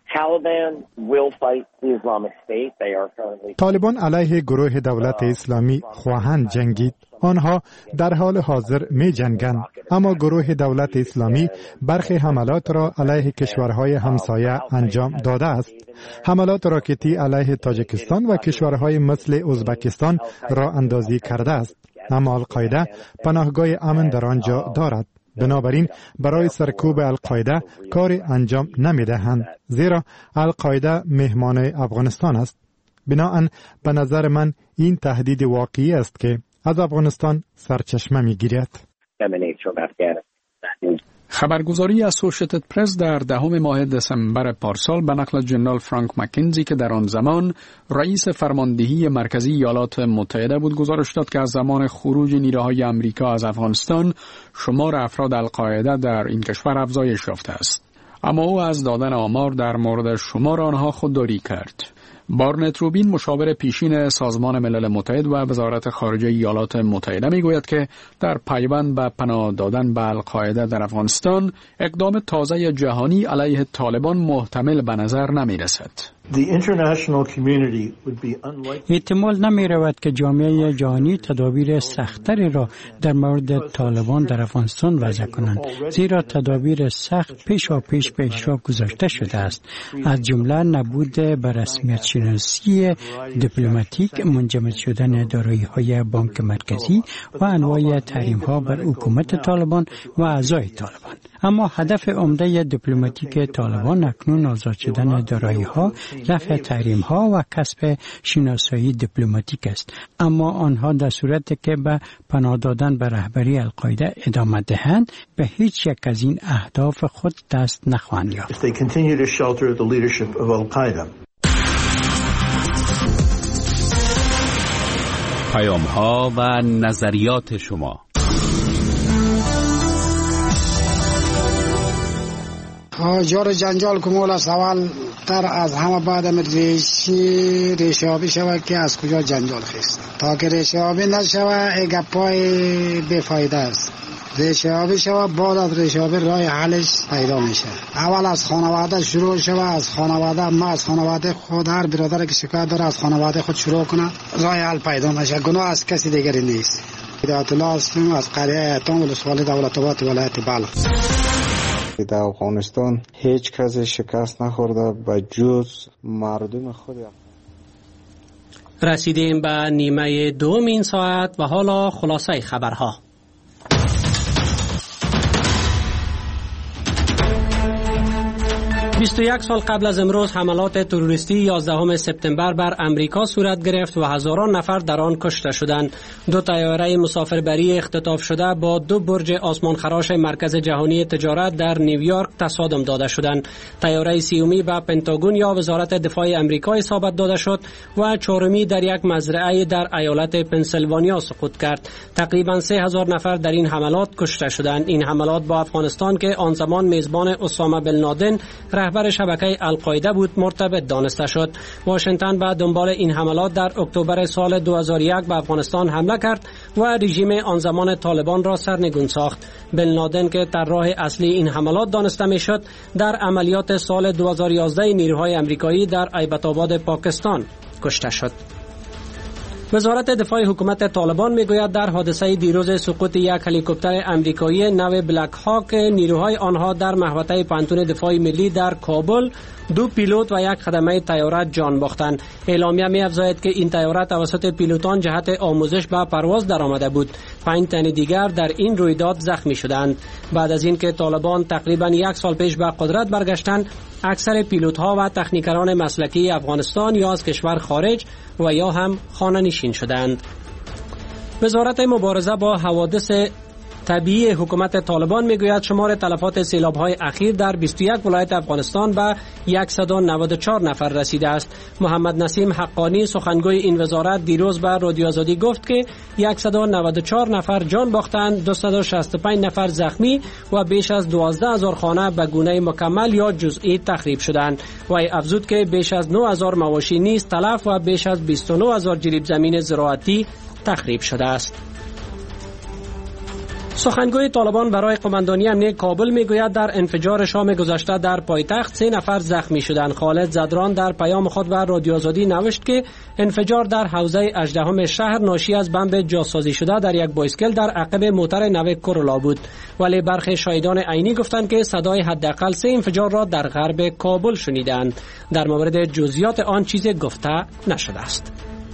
طالبان علیه گروه دولت اسلامی خواهند جنگید. آنها در حال حاضر می جنگند، اما گروه دولت اسلامی برخی حملات را علیه کشورهای همسایه انجام داده است. حملات راکتی علیه تاجیکستان و کشورهای مثل ازبکستان را اندازی کرده است، اما القاعده پناهگاه امن در آنجا دارد. بنابراین برای سرکوب القاعده کاری انجام نمیدهند، زیرا القاعده مهمان افغانستان است. بناهن به نظر من این تهدید واقعی است که از افغانستان سرچشمه میگیرد. خبرگزاری اسوشیتد پرس در 10 ماه دسامبر پارسال به نقل جنرال فرانک مکنزی که در آن زمان رئیس فرماندهی مرکزی ایالات متحده بود گزارش داد که از زمان خروج نیروهای امریکا از افغانستان شمار افراد القاعده در این کشور افزایش یافته است. اما او از دادن آمار در مورد شمار آنها خودداری کرد. بارنت روبین مشاور پیشین سازمان ملل متحد و وزارت خارجه ایالات متحده میگوید که در پیوند به پناه دادن به القاعده در افغانستان اقدام تازه جهانی علیه طالبان محتمل به نظر نمی رسد. احتمال نمی رود که جامعه جهانی تدابیر سختری را در مورد طالبان در افغانستان وضع کنند، زیرا تدابیر سخت پیش به اجرا گذاشته شده است، از جمله نبود به رسمیت شناسی دیپلماتیک، منجمد شدن دارایی‌های بانک مرکزی و انواع تحریم‌ها بر حکومت طالبان و اعضای طالبان. اما هدف عمده دیپلماتیک طالبان اکنون آزاد شدن دارایی‌ها رفع تحریم ها و کسب شناسایی دیپلماتیک است. اما آنها در صورتی که به پناه دادن به رهبری القاعده ادامه دهند به هیچ یک از این اهداف خود دست نخواهند یافت. پیام ها و نظریات شما. جار جنجال کمول سوال تر از همه بعد ریشه‌آبی شود که از کجا جنجال خیست. تا که ریشه‌آبی نشود گپای بیفایده است. ریشه‌آبی شود، بعد از ریشه‌آبی راه حلش پیدا میشه. اول از خانواده شروع شود، از خانواده، ما از خانواده خود، هر برادر که شکایت داره از خانواده خود شروع کنه، راه حل پیدا میشه. گناه از کسی دیگری نیست. هدایت الله هستم از قریه ایتام ولسوالی دولت‌آباد ولایت بلخ. در افغانستان هیچ کسی شکست نخورده به جز مردم خود. رسیدیم به نیمه دوم این ساعت و حالا خلاصه خبرها. 21 سال قبل از امروز حملات تروریستی 11 سپتامبر بر امریکا صورت گرفت و هزاران نفر در آن کشته شدند. 2 طیاره مسافربری اختطاف شده با 2 برج آسمانخراش مرکز جهانی تجارت در نیویورک تصادم داده شدند. طیاره سیومی به پنتاگون یا وزارت دفاع امریکا اصابت داده شد و 4می در یک مزرعه در ایالت پنسیلوانیا سقوط کرد. تقریبا 3000 نفر در این حملات کشته شدند. این حملات با افغانستان که آن زمان میزبان اسامه بن لادن رهبر شبکه القاعده بود مرتبط دانسته شد. واشنگتن به دنبال این حملات در اکتبر سال 2001 به افغانستان حمله کرد و رژیم آن زمان طالبان را سرنگون ساخت. بن لادن که طراح اصلی این حملات دانسته میشد در عملیات سال 2011 نیروهای امریکایی در ایبت آباد پاکستان کشته شد. وزارت دفاع حکومت طالبان میگوید در حادثه دیروز سقوط یک هلیکوپتر امریکایی نو بلک هاک نیروهای آنها در محوطه پانتون دفاع ملی در کابل 2 پیلوت و 1 خدمه طیاره جان باختند. اعلامیه می‌افزاید که این طیاره توسط پیلوتان جهت آموزش به پرواز درآمده بود. 5 تن دیگر در این رویداد زخمی شدند. بعد از اینکه طالبان تقریباً 1 سال پیش به قدرت برگشتند، اکثر پیلوت‌ها و تکنیکران مسلکی افغانستان یا از کشور خارج و یا هم خانه‌نشین شدند. وزارت مبارزه با حوادث طبیعی حکومت طالبان میگوید شمار تلفات سیلاب‌های اخیر در 21 ولایت افغانستان به 194 نفر رسیده است. محمد نسیم حقانی سخنگوی این وزارت دیروز به رادیو آزادی گفت که 194 نفر جان باختند، 265 نفر زخمی و بیش از 12000 خانه به گونه مکمل یا جزئی تخریب شدند. وی افزود که بیش از 9000 مواشی نیز تلف و بیش از 29000 جریب زمین زراعتی تخریب شده است. سخنگوی طالبان برای قماندانی امنیت کابل میگوید در انفجار شام گذشته در پایتخت 3 نفر زخمی شدند. خالد زدران در پیام خود بر رادیو آزادی نوشت که انفجار در حوزه 18 شهر ناشی از بمب جاسازی شده در یک بایسکل در عقب موتر نو کورولا بود، ولی برخی شاهدان عینی گفتند که صدای حداقل 3 انفجار را در غرب کابل شنیدند. در مورد جزئیات آن چیزی گفته نشده است.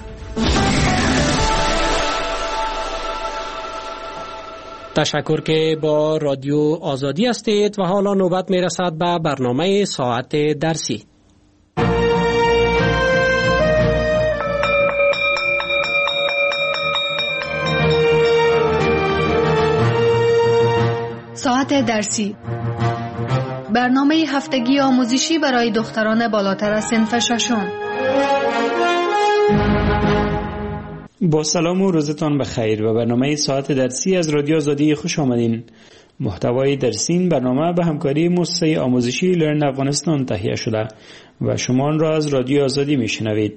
تشکر که با رادیو آزادی هستید و حالا نوبت می رسد به برنامه ساعت درسی. ساعت درسی، برنامه هفتگی آموزشی برای دختران بالاتر از صنف ششم. با سلام و روزتان بخیر و برنامه ساعت درسی از رادیو آزادی خوش آمدین. محتوای درسی این برنامه به همکاری مؤسسه آموزشی لرن افغانستان تهیه شده و شما آن را از رادیو آزادی میشنوید.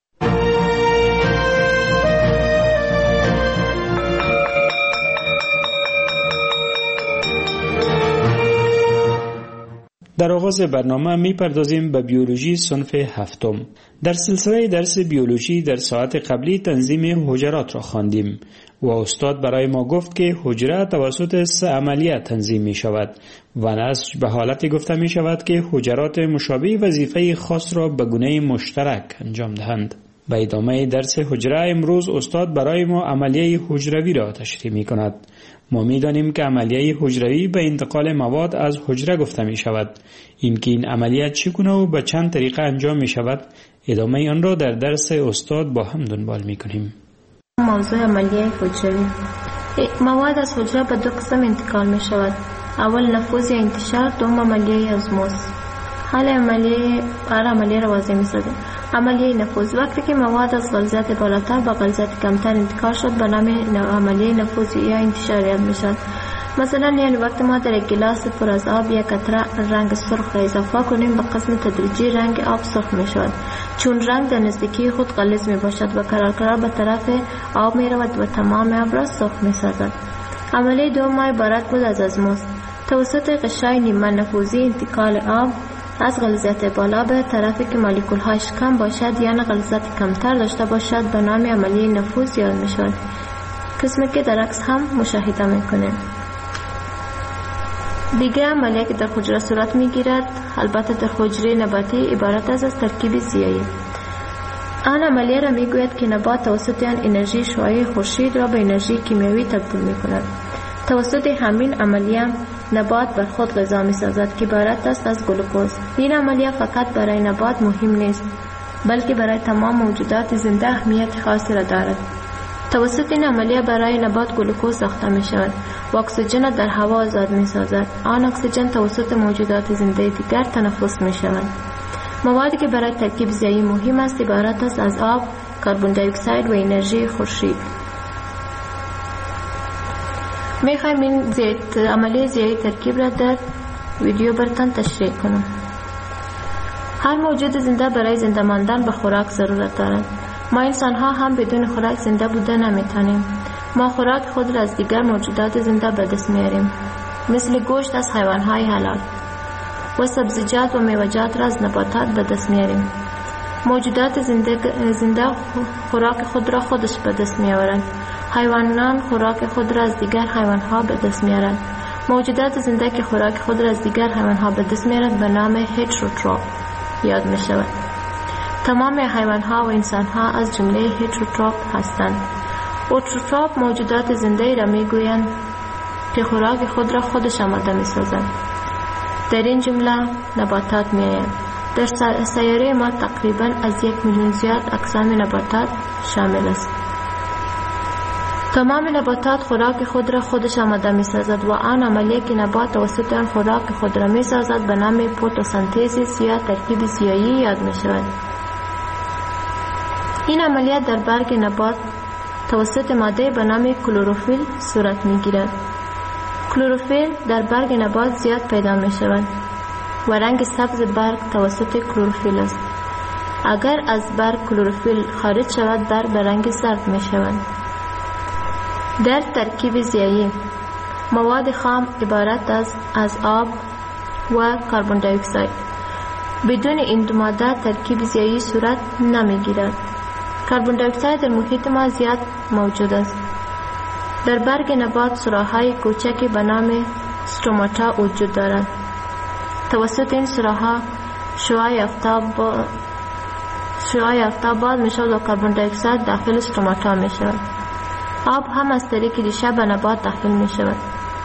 در آغاز برنامه میپردازیم به بیولوژی صنف هفتم. در سلسله درس بیولوژی در ساعت قبلی تنظیم حجرات را خواندیم و استاد برای ما گفت که حجره توسط 3 عملیه تنظیم می شود و نسج به حالتی گفته می شود که حجرات مشابه وظیفه خاص را به گونه مشترک انجام دهند. به ادامه درس حجره امروز استاد برای ما عملیه حجروی را تشریح می کند. ما می دانیم که عملیه حجروی به انتقال مواد از حجره گفته می شود. اینکه این عملیات چگونه و به چند طریقه انجام می شود، ادامه آن را در درس استاد با هم دنبال می کنیم. موضوع عملیه حجروی. مواد از حجره به دو قسم انتقال می شود. اول نفوذ یا انتشار، دوم عملیه ازموس. حال عملیه را واضح می سازیم. عملیه نفوذ وقتی که مواد از غلظت بالاتر به غلظت کمتر انتقال شد به نام عملیه نفوذ یا انتشار یاد می شود. مثلا یعنی وقتی ما در یک گلاس پر از آب یک قطره رنگ سرخ را اضافه کنیم به قسم تدریجی رنگ آب سرخ می شود، چون رنگ در نزدیکی خود غلیظ می باشد و قرار به طرف آب می رود و تمام آب را سرخ می سازد. عملیه دوم عبارت بود از ازموس. توسط غشای نیمه نفوذی انتقال آب از غلظت بالا به طرفی که مولکول هاش کم باشد یا غلظت کمتر داشته باشد به نام عملیه نفوذ یاد می شود، قسمی که در عکس هم مشاهده می کنیم. دیگر عملیه که در حجره صورت می گیرد، البته در حجره نباتی، عبارت از ترکیب ضیایی. آن عملیه را می گوید که نبات توسط آن انرژی شعاعی خورشید را به انرژی کیمیایی تبدیل می کند. توسط همین عملیه نبات بر خود غذا می سازد که عبارت است از گلوکوز. این عملیه فقط برای نبات مهم نیست، بلکه برای تمام موجودات زنده اهمیت خاصی را دارد. توسط این عملیه برای نبات گلوکوز ساخته می شود و اکسیژن در هوا آزاد می سازد. آن اکسیژن توسط موجودات زنده دیگر تنفس می شود. موادی که برای ترکیب ضیایی مهم است عبارت است از آب، کربن دی اکساید و انرژی خورشید. می خواهیم این عملیه ضیایی ترکیب را در ویدیو براتون تشریح کنم. هر موجود زنده برای زنده ماندن به خوراک ضرورت دارد. ما انسان ها هم بدون خوراک زنده بوده نمیتونیم. ما خوراک خود را از دیگر موجودات زنده به دست میاریم، مثل گوشت از حیوان های حلال و سبزیجات و میوه‌جات را از نباتات به دست میاریم. موجودات زنده خوراک خود را خودش به دست میآورند. حیوانان خوراک خود را از دیگر حیوان ها به دست میارند. موجودات زنده که خوراک خود را از دیگر حیوان ها به دست میارند به نام هتروتروف یاد می شود. تمام حیوان ها و انسان ها از جمله هتروتروف هستند. اوتروتروف موجودات زنده را می گویند که خوراک خود را خودش آماده می سازند. در این جمله نباتات می آیند. در سیاره ما تقریبا از 1 میلیون زیاد اقسام نباتات شامل است. تمام نباتات خوراک خود را خودش آماده می سازد و آن عملیه که نبات توسط آن خوراک خود را می سازد به نام فتوسنتز یا ترکیب ضیایی یاد می شود. این عملیات در برگ نبات توسط ماده به نام کلروفیل صورت می گیرد. کلروفیل در برگ نبات زیاد پیدا می شود و رنگ سبز برگ توسط کلروفیل است. اگر از برگ کلروفیل خارج شود برگ به رنگ زرد می شود. در ترکیب ضیایی مواد خام عبارت از آب و کربن دی اکساید. بدون این دو ماده ترکیب ضیایی صورت نمی گیرد. کربن دی اکساید در محیط ما زیاد موجود است. در برگ نبات سوراخ‌های کوچکی به نام استروماتا وجود دارد. توسط این سوراخ‌ها شعاع آفتاب باز می شود و کربن دی اکساید داخل استروماتا می شود. آب هم از طریق ریشه به نبات داخل می شود.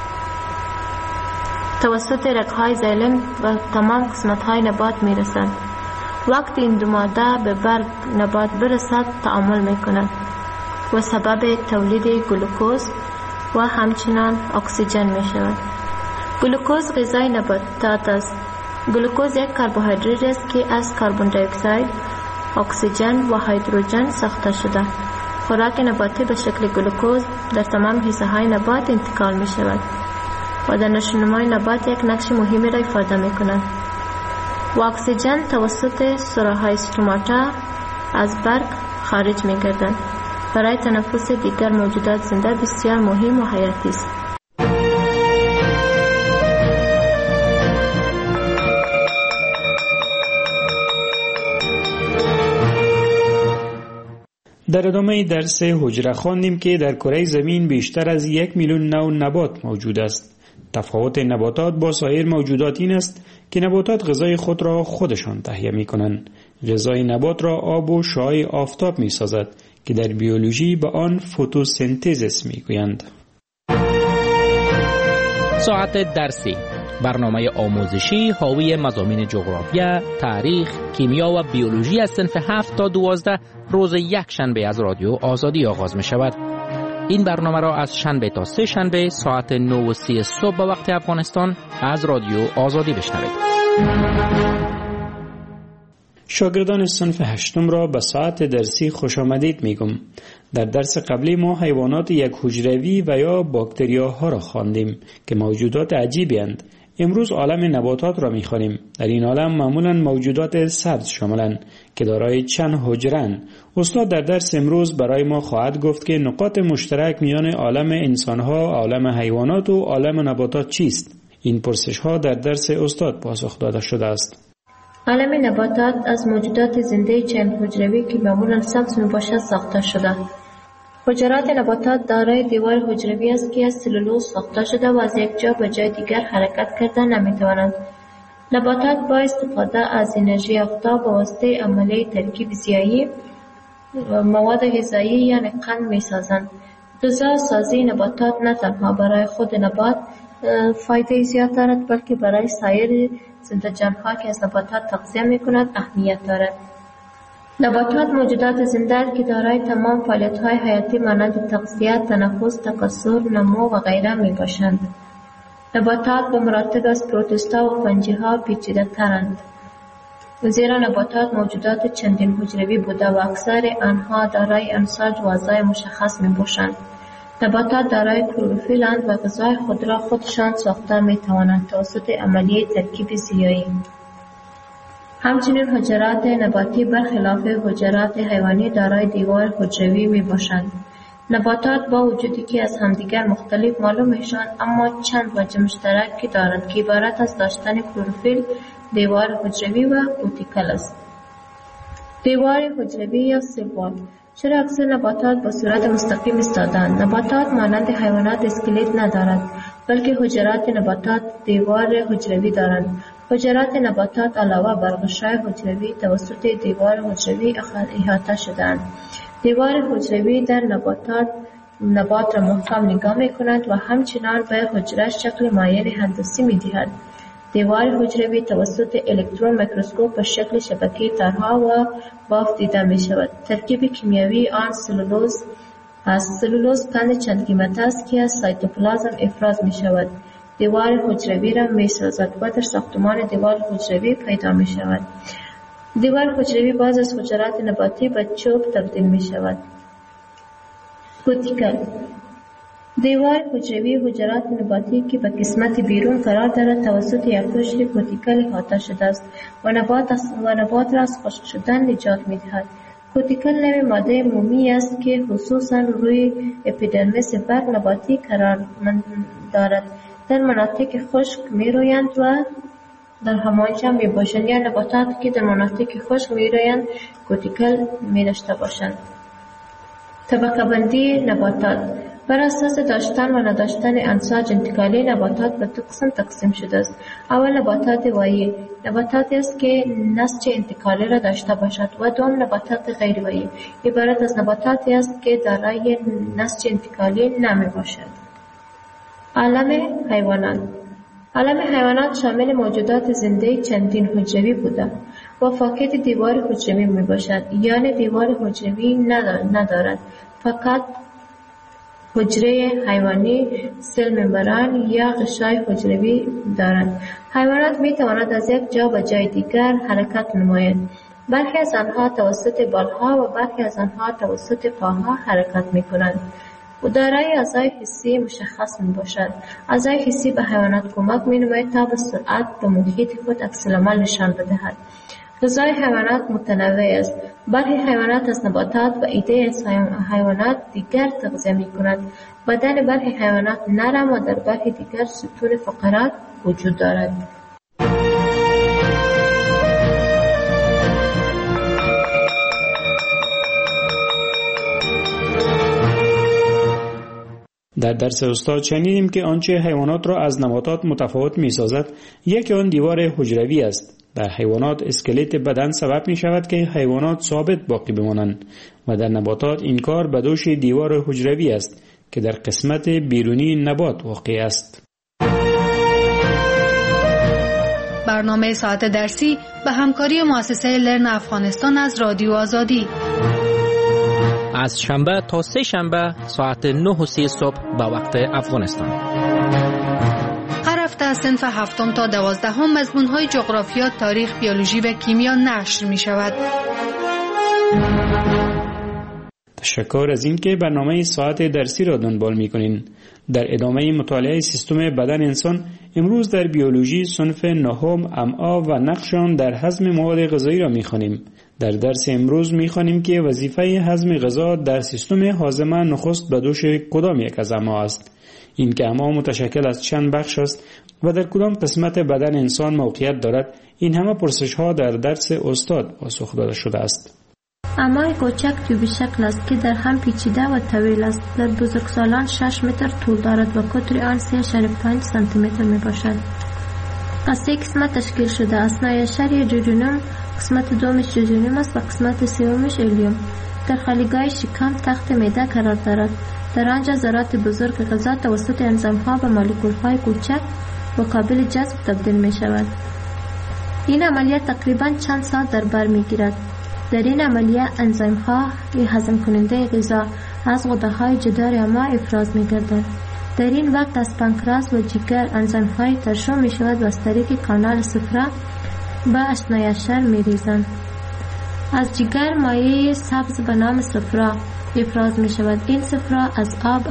توسط رگ‌های زایلم و تمام قسمت‌های نبات می رسد. وقتی این دو ماده به برگ نبات برسد تعامل می کند و سبب تولید گلوکوز و همچنان اکسیژن می شود. گلوکوز غذای نباتات است. گلوکوز یک کربوهیدرات است که از کربن دی اکساید، اکسیژن و هیدروژن ساخته شده. خوراک نباتی به شکل گلوکوز در تمام حصه های نبات انتقال می شود و در نشونمای نبات یک نقش مهمی را ایفاده می کند. و اکسیژن توسط سوراخ‌های استروماتا از برگ خارج می گردد. برای تنفس دیگر موجودات زنده بسیار مهم و حیاتی است. در ادامه درس حجره خواندیم که در کره زمین بیشتر از 1 میلیون نوع نبات موجود است. تفاوت نباتات با سایر موجودات این است که نباتات غذای خود را خودشان تهیه می کنند. غذای نبات را آب و شعاع آفتاب می سازد که در بیولوژی به آن فتوسنتز می گویند. ساعت درسی، برنامه آموزشی حاوی مضامین جغرافیا، تاریخ، کیمیا و بیولوژی از صنف 7 تا 12 روز یک شنبه از رادیو آزادی آغاز می شود. این برنامه را از شنبه تا سه شنبه ساعت 9:30 صبح به وقت افغانستان از رادیو آزادی بشنوید. شاگردان صنف 8 را به ساعت درسی خوش آمدید میگم. در درس قبلی ما حیوانات یک حجروی و یا باکتریاها را خواندیم که موجودات عجیبی اند. امروز عالم نباتات را می‌خوانیم. در این عالم معمولاً موجودات سبز شاملند که دارای چند حجره‌اند. استاد در درس امروز برای ما خواهد گفت که نقاط مشترک میان عالم انسان‌ها، عالم حیوانات و عالم نباتات چیست؟ این پرسش‌ها در درس استاد پاسخ داده شده است. عالم نباتات از موجودات زنده چند حجروی که معمولاً سبز میباشد ساخته شده. حجرات نباتات دارای دیوار حجروی است که از سلولوز ساخته شده و از یک جا به جای دیگر حرکت کردن نمیتوانند. نباتات با استفاده از انرژی آفتاب به واسطه عملیه ترکیب ضیایی مواد غذایی یعنی قند میسازند. غذا سازی نباتات نه تنها برای خود نبات فایده زیاد دارد بلکه برای سایر زنده جانها که از نباتات تغذیه میکند اهمیت دارد. نباتات موجودات زنده که دارای تمام فعالیت‌های حیاتی مانند تغذیه، تنفس، تکثر، نمو و غیره میباشند. نباتات به مراتب از پروتوستا و فنجی‌ها پیچیده‌ترند. زیرا نباتات موجودات چندین حجروی بوده و اکثر آنها دارای انساج و اعضای مشخص میباشند. نباتات دارای کلروفیل اند و غذای خود را خودشان ساخته میتوانند توسط عملیه ترکیب ضیایی. همچنین حجرات نباتی برخلاف حجرات حیوانی دارای دیوار حجروی می باشند. نباتات با وجودی که از همدیگر مختلف معلوم میشوند اما چند وجه مشترک دارند که عبارت از داشتن کلروفیل، دیوار حجروی و کوتیکل است. دیوار حجروی یا سلول. چرا اکثر نباتات به صورت مستقیم ایستاده‌اند؟ نباتات مانند حیوانات اسکلت ندارد بلکه حجرات نباتات دیوار حجروی دارند. حجرات نباتات علاوه بر غشای حجروی توسط دیوار حجروی احاطه شده‌اند. دیوار حجروی در نبات را محکم نگاه می‌کند و همچنان به حجره شکل مایع هندسی می‌دهد. دیوار حجروی توسط الکترون میکروسکوپ به شکل شبکه تارها و بافت دیده می‌شود. ترکیب کیمیایی آن سلولوز است. سلولوز قند چند قیمت است که از سایتوپلازم افراز می‌شود. دیوار حجروی را می‌سازد و در ساختمان دیوار حجروی پیدا می‌شود. دیوار حجروی باز از حجرات نباتی به چوب تبدیل می‌شود. کوتیکل. دیوار حجروی حجرات نباتی که به قسمت بیرون قرار دارد توسط یک قشر کوتیکل احاطه شده است و نبات را از خشک شدن نجات می‌دهد. کوتیکل نوع ماده مومی است که خصوصاً روی اپیدرمیس برگ نباتی قرار دارد. در مناطق خشک می‌رویند و در همانجا میباشند یا نباتاتی که در مناطق خشک می‌رویند کوتیکل می‌داشته باشند. طبقه بندی نباتات. بر اساس داشتن و نداشتن انساج انتقالی نباتات به دو قسم تقسیم شده است. اول نباتات وایی، نباتاتی است که نسج انتقالی را داشته باشد و دوم نباتات غیر وایی، عبارت از نباتاتی است که دارای نسج انتقالی نمی باشد. عالم حیوانات. عالم حیوانات شامل موجودات زنده چندین حجروی بوده و فاقد دیوار حجروی می باشد، یعنی دیوار حجروی ندارد، فقط حجره حیوانی، سل ممبران یا غشای حجروی دارند. حیوانات می تواند از یک جا به جای دیگر حرکت نمایند. برخی از آنها توسط بالها و برخی از آنها توسط پاها حرکت می کنند. و دارای اعضای حسی مشخص می باشد. اعضای حسی به حیوانات کمک می نماید تا به سرعت به محیط خود عکس‌العمل نشان بدهد. غذای حیوانات متنوع است. برخی حیوانات از نباتات و ایده از حیوانات دیگر تغذیه می کنند. بدن برخی حیوانات نرم و در برخی دیگر ستون فقرات وجود دارد. در درس استاد شنیدیم که آنچه حیوانات را از نباتات متفاوت می سازد یکی آن دیوار حجروی است. در حیوانات اسکلت بدن سبب می شود که حیوانات ثابت باقی بمانند و در نباتات این کار به دوش دیوار حجروی است که در قسمت بیرونی نبات واقع است. برنامه ساعت درسی به همکاری مؤسسه لرن افغانستان از رادیو آزادی از شنبه تا سه شنبه ساعت 9:30 صبح به وقت افغانستان. هر هفته از صنف 7 تا 12 مضمون‌های جغرافیا، تاریخ، بیولوژی و کیمیا نشر می شود. تشکر از اینکه برنامه ساعت درسی را دنبال می‌کنین. در ادامه مطالعه سیستم بدن انسان، امروز در بیولوژی صنف 9 امعا و نقش آن در هضم مواد غذایی را می‌خوانیم. در درس امروز می‌خوانیم که وظیفه هضم غذا در سیستم هاضمه نخست به دوش کدام یک از امعا است. این که امعا متشکل از چند بخش است و در کدام قسمت بدن انسان موقعیت دارد، این همه پرسش‌ها در درس استاد پاسخ داده شده است. امعای کوچک تیوبی شکل است که در هم پیچیده و طویل است. در بزرگسالان 6 متر طول دارد و قطر آن 3.5 سانتی متر می باشد. از 3 قسمت تشکیل شده است. نایشری جوجونوم، قسمت دومش جوجونوم است و قسمت سومش الیوم. در خالیگاه شکم تخت معده قرار دارد. در آنجا ذرات بزرگ غذا توسط انزیم‌ها به مولکول‌های کوچک و قابل جذب تبدیل می شود. این عملیات تقریباً چند ساعت در بر می گیرد. در این عملیه انزیم‌ها هضم کننده غذا از غده‌های جدار امعا افراز می‌گردند. در این وقت از پانکراس و جگر انزیم‌های ترشح می‌شود و از طریق کانال صفرا به اشنایشر می‌ریزند. از جگر مایع سبز به نام صفرا افراز می‌شود. این صفرا از آب،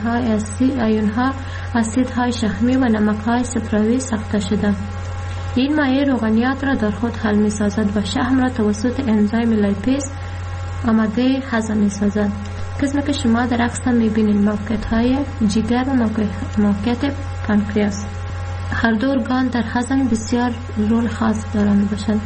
آیون‌ها، اسیدهای شحمی و نمک‌های صفراوی ساخته شده. این مایع روغنیات را در خود حل می سازد و شحم را توسط انزیم لیپیز آماده هضم می سازد. قسمی که شما در عکس می بینید موقعیت های جگر و موقعیت پانکریاس. هر دو ارگان در هضم بسیار رول خاص دارند باشند.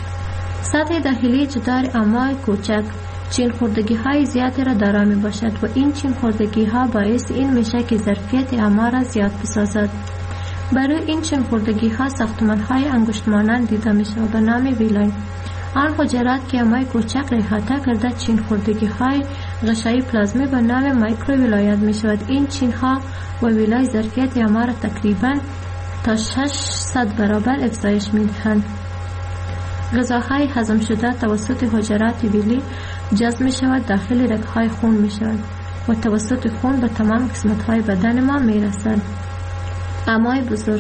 سطح داخلی جدار امعای کوچک چین خوردگی های زیادی را دارا می باشد و این چین خوردگی ها باعث این میشه که ظرفیت امعا را زیاد بسازد. برای این چین خوردگی ها ساختمان های انگشت مانند دیده می شود به نام ویلای. آن حجرات که امعای کوچک را احاطه کرده چین خوردگی های غشای پلازمی به نام مایکرو ویلایت می شود. این چین ها و ویلای ظرفیت امعا را تقریبا تا 600 برابر افزایش می دهند. غذاهای هضم شده توسط حجرات ویلی جذب می شود داخل رگهای خون می شود و توسط خون به تمام قسمت های بدن ما می رسد. امعای بزرگ،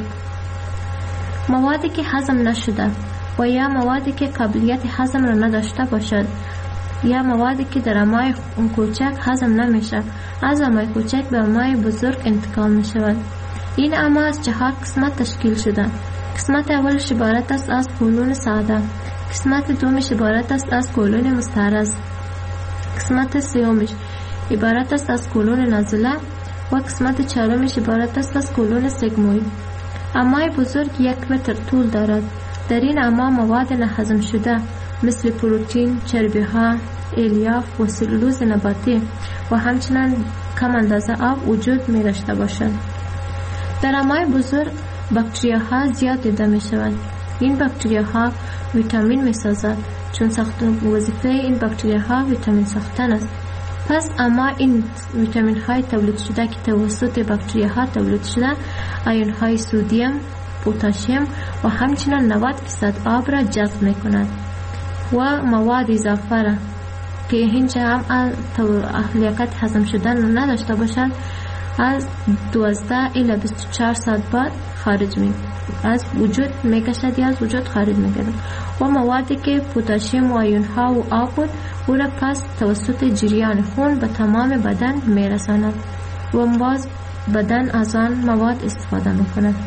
موادی که هضم نشده و یا موادی که قابلیت هضم را نداشته باشد یا موادی که در امعای کوچک هضم نمیشه از امعای کوچک به امعای بزرگ انتقال می شود. این امعا از 4 قسمت تشکیل شده. قسمت اولش عبارت است از کولون ساده، قسمت دومش عبارت است از کولون مستعرض، قسمت سومش عبارت است از کولون نازله و قسمت چهارمش عبارت است از کولون سگموید. امعای بزرگ 1 متر طول دارد. در این امعا مواد نهضم شده مثل پروتئین، چربی‌ها، الیاف و سلولوز نباتی و همچنین کم اندازه آب وجود می داشته باشد. در امعای بزرگ باکتریاها زیاد دیده می شوند. این باکتریاها ویتامین می سازد چون وظیفه این باکتریاها ویتامین ساختن است. پس اما این ویتامین های تولید شده که توسط باکتریاها تولید شده آیون های سودیم، پتاسیم و همچنین 90% آب را جذب می کند و مواد اضافه را که اینجا هم لیاقت هضم شدن نداشته باشد از 12 الی 24 ساعت بعد خارج می از وجود می کشد یا از وجود خارج می گردد و موادی که پتاسیم و آیون ها و آب بود او را پس توسط جریان خون به تمام بدن می رساند و باز بدن از آن مواد استفاده می کند.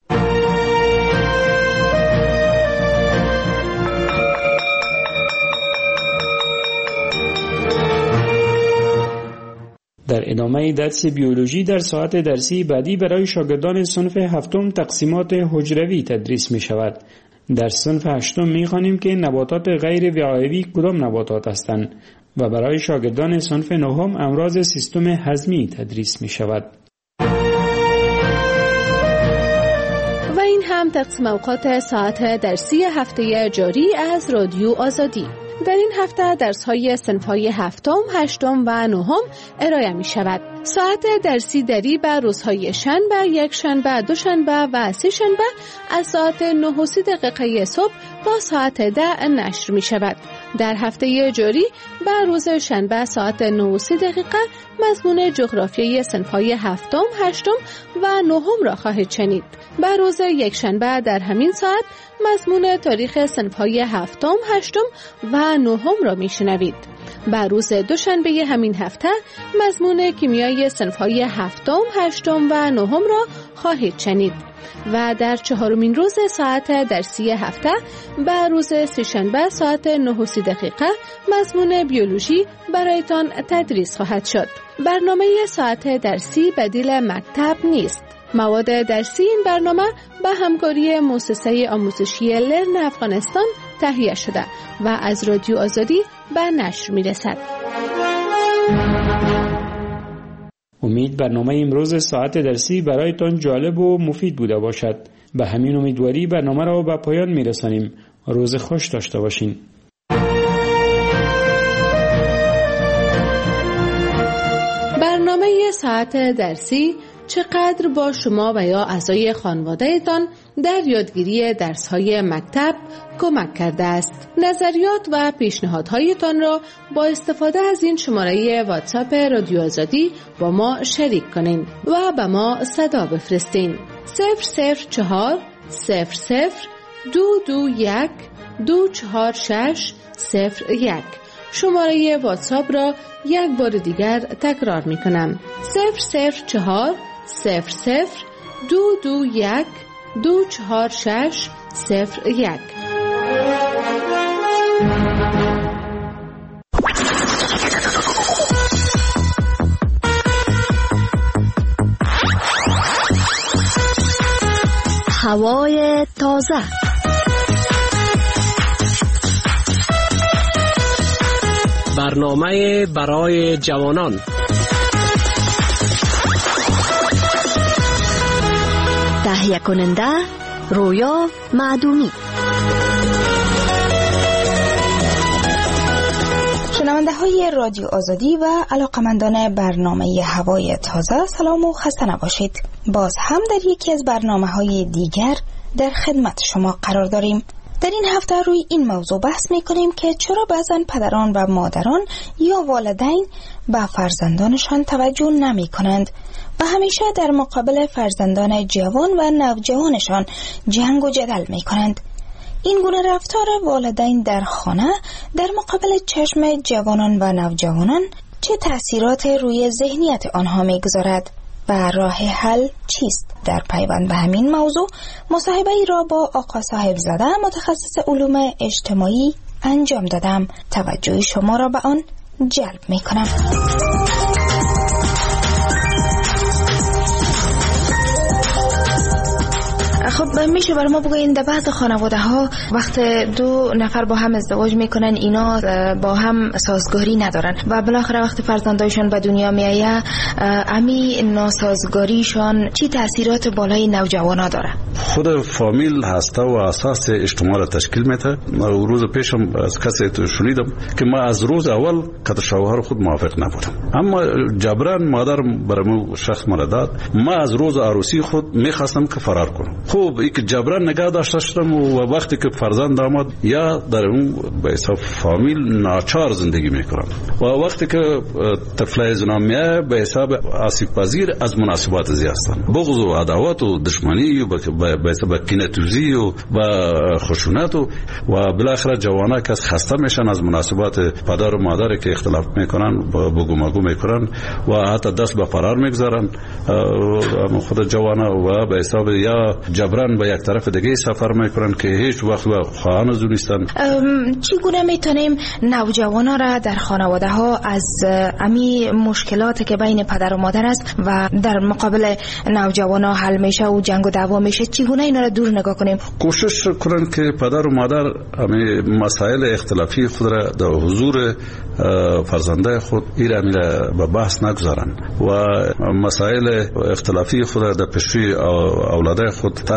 در ادامه درس بیولوژی در ساعت درسی بعدی برای شاگردان صنف 7 تقسیمات حجروی تدریس می شود. در صنف 8 می خوانیم که نباتات غیر وعایی کدام نباتات هستند و برای شاگردان صنف 9 امراض سیستم هضمی تدریس می شود. تقسیم اوقات ساعت درسی هفته جاری از رادیو آزادی. در این هفته درس‌های صنف‌های هفتم، هشتم و نهم ارائه می‌شود. ساعت درسی دری به روزهای شنبه، یک شنبه، دو شنبه و سه شنبه از ساعت 9:30 صبح تا ساعت 10 نشر می‌شود. در هفته جاری به روز شنبه ساعت 9:30 مضمون جغرافیایی صنف‌های هفتم، هشتم و نهم را خواهید شنید. به روز یک شنبه در همین ساعت مضمون تاریخ صنف‌های هفتم، هشتم و نهم را میشنوید. به روز دوشنبه همین هفته مضمون کیمیای صنف‌های هفتم، هشتم و نهم را خواهید شنید. و در چهارمین روز ساعت درسی هفته به روز سه‌شنبه ساعت 9:30 مضمون بیولوژی برایتان تدریس خواهد شد. برنامه ساعت درسی بدیل مکتب نیست. مواد درسی این برنامه به همکاری مؤسسه آموزشی لرن افغانستان تهیه شده و از رادیو آزادی به نشر می‌رسد. امید برنامه امروز ساعت درسی برایتان جالب و مفید بوده باشد. به همین امیدواری برنامه را به پایان می‌رسانیم. روز خوش داشته باشین. برنامه ساعت درسی چقدر با شما و یا اعضای خانواده‌تان در یادگیری درس‌های مکتب کمک کرده است. نظریات و پیشنهادهایتان را با استفاده از این شماره واتساپ رادیو آزادی با ما شریک کنین و به ما صدا بفرستین. 004 00 221 246 01. شماره واتساپ را یک بار دیگر تکرار می کنم. 004 00 221 246 01. هوای تازه. برنامه برای جوانان. تهیه کننده رویا معدومی. شنونده های رادیو آزادی و علاقمندان برنامه هوای تازه، سلام و خسته نباشید. باز هم در یکی از برنامه های دیگر در خدمت شما قرار داریم. در این هفته روی این موضوع بحث می کنیم که چرا بعضن پدران و مادران یا والدین به فرزندانشان توجه نمی کنند و همیشه در مقابل فرزندان جوان و نوجوانشان جنگ و جدل می کنند. این گونه رفتار والدین در خانه در مقابل چشم جوانان و نوجوانان چه تأثیرات روی ذهنیت آنها می گذارد و راه حل چیست؟ در پیوند به همین موضوع مصاحبه ای را با آقا صاحب زاده متخصص علوم اجتماعی انجام دادم. توجه شما را به آن جلب می کنم. خب میشه برای ما بگوین در بعض خانواده ها وقت دو نفر با هم ازدواج میکنن اینا با هم سازگاری ندارن و بالاخره وقت فرزندایشون به دنیا میایه امی ناسازگاریشون چی تاثیرات بالای نوجوانا داره؟ خود فامیل هسته و اساس اجتماع را تشکیل میده. روز پیشم از کسی شنیدم که ما از روز اول که شوهر خود موافق نبودم، اما جبران مادر برام شخص مرا داد. ما از روز عروسی خود میخواستم که فرار کنم. خوب این که جبران نگاه داشته شدم و وقتی که فرزند آمد یا در اون به حساب فامیل ناچار زندگی میکنم و وقتی که طفل زنا میاد به حساب آسیب پذیر از مناسبات زیاد هستند. بغض و عداوت و دشمنی و به حساب کینه‌توزی و خشونت و بالاخره جوانا که خسته میشن از مناسبات پدر و مادر که اختلاف میکنن بگو مگو میکنن و حتی دست به فرار میگذارن. خود جوانا و به حساب یا جبران به یک طرف دیگه سفر میکنن که هیچ وقت با خواهان از نیستن. چگونه میتونیم نوجوانا را در خانواده ها از امی مشکلاتی که بین پدر و مادر است و در مقابل نوجوانا حل میشه و جنگ و دعوا میشه چگونه اینا را دور نگاه کنیم؟ کوشش کنن که پدر و مادر امی مسائل اختلافی خود را در حضور فرزنده خود ایرا به بحث نگذارن و مسائل اختلافی خود را در پیشی اولاد خود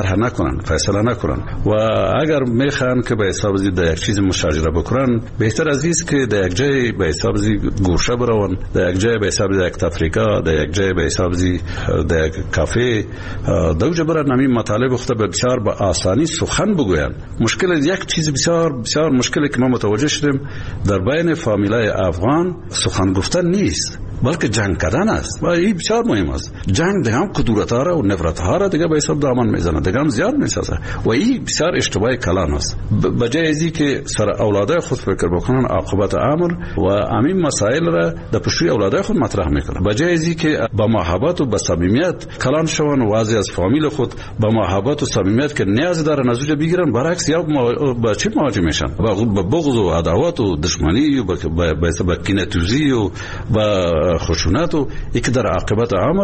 طرح نکنن، فیصله نکنن و اگر میخوان که به حساب از یک چیز مشاجره بکنن، بهتر از است که در یک جای به حساب از گوشه برون، در یک جای به حساب از یک تفریقه، در یک جای به حساب از در یک کافه دوجه برن همین مطالب خود به بسیار با آسانی سخن بگوین. مشکل یک چیز بسیار بسیار مشکلی که ما متوجه شدیم در بین فامیلای افغان سخن گفتن نیست، بلکه جنگ کردن است و این بسیار مهم است. جنگ دیگه هم کدورت ها را و نفرت ها را دیگه به حساب دامن میزنه، دیگه هم زیاد میسازه و این بسیار اشتباه کلان است. بجای ازی که سر اولادای خود فکر بکنن عاقبت امر و همین مسائل را در پشوی اولادای خود مطرح میکنن، بجای ازی که با محبت و با صمیمیت کلان شون و از فامیل خود با محبت و صمیمیت که نیاز دارن از اونجا بگیرن، برعکس یا با چی مواجه میشن؟ با بغض و عداوت و دشمنی و با کینه‌توزی و با خشونت و یک در عاقبت امر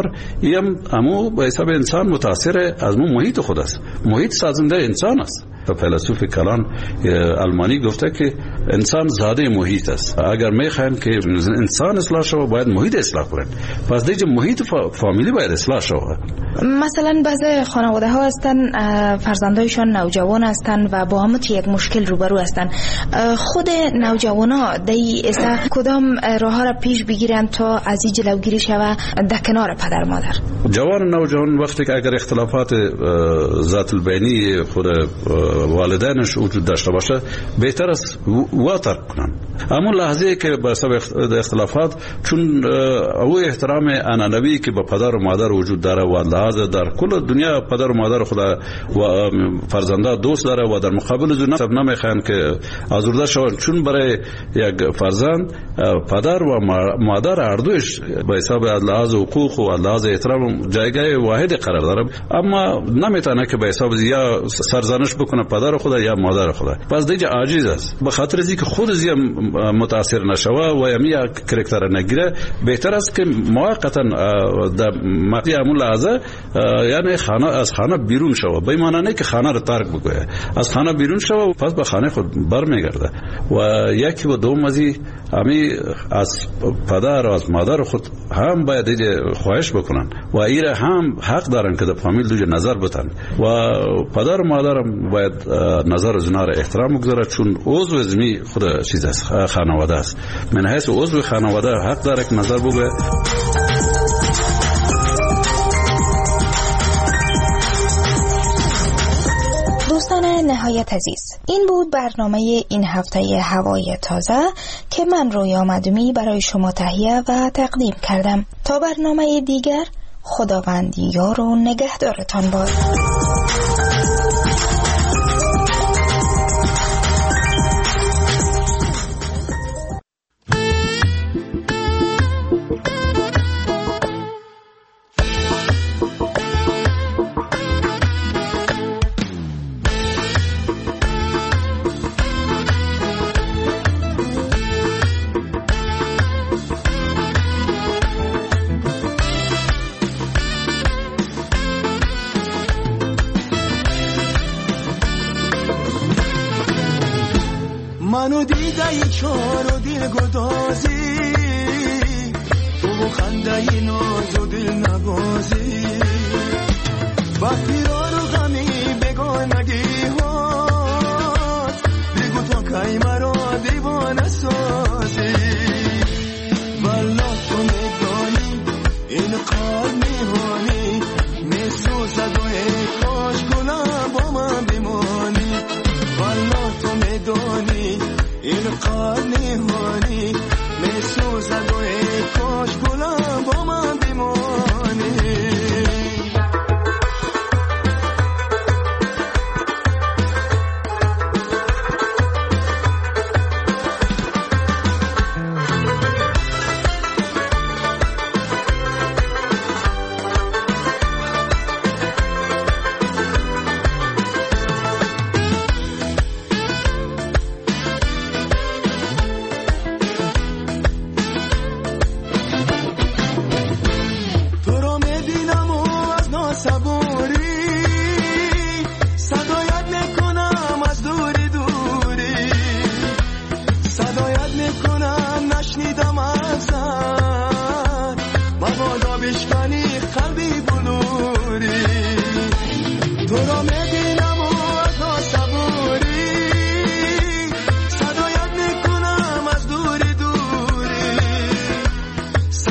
امو به حساب انسان متاثر از محیط خود است. محیط سازنده انسان است. فیلسوف کلان آلمانی گفته که انسان زاده محیط است. اگر میخواین که انسان اصلاح شود باید محیط اصلاح کنند. پس دیگه محیط فامیلی باید اصلاح شود. مثلا بعضی خانواده ها هستن فرزندایشان نوجوان هستن و با هم یک مشکل روبرو هستن. خود نوجوان ها دی کدام راه ها را پیش بگیرن تا از این جلوگیری شود در کنار پدر مادر؟ جوان نوجوان وقتی که اگر اختلافات ذات البینی خود والدینش وجود داشته باشه بهتر است واتر کنن. اما لحظه که به سبب اختلافات چون او احترام انانوی که به پدر و مادر وجود داره و لحظه در کل دنیا پدر و مادر خدا و فرزندا دوست داره و در مقابل زن نمیخوان که آزرده شون، چون برای یک فرزند پدر و مادر هر دوش به حساب لحاظ حقوق و لحاظ احترام جایگاه واحد قرار داره، اما نمیتونه که به حساب یا سرزنش بکنه پدر خدا یا مادر خدا. پس دیگه عاجز است. به خاطر اینکه خود از متاثر نشوه و یمی کرکتر نگیره، بهتر است که موقتا در مقطع همون لحظه یعنی خانه از خانه بیرون شوه، به معنی نه که خانه رو ترک بکنه، از خانه بیرون شوه پس به خانه خود برمیگرده و یکی و دوم همی از پدر و از مادر خود هم باید خواهش بکنن و ایره هم حق دارن که در فامیل دوجه نظر بتن و پدر و مادر هم باید نظر از اونا را احترام بگذاره، چون عضو ازمی خود چیز است، خانواده است. من حیث عضو خانواده حق داره که نظر بگه. دوستان نهایت عزیز، این بود برنامه این هفته هوای تازه که من رویا مدومی برای شما تهیه و تقدیم کردم. تا برنامه دیگر، خداوند یار و نگهدارتان باد. منو دیده ای چار و دل گدازی، تو خنده ای ناز و دل نوازی، با پیرار و غمی بگانگی هات، بگو تا کی مرا دیوانه سازی. والا تو میدانی این کار میهانی، میسوزد و ای کاش گلم با من بمانی. والا تو میدانی این کار نهانی، میسوزد و ای کاش گلم با من بمانی.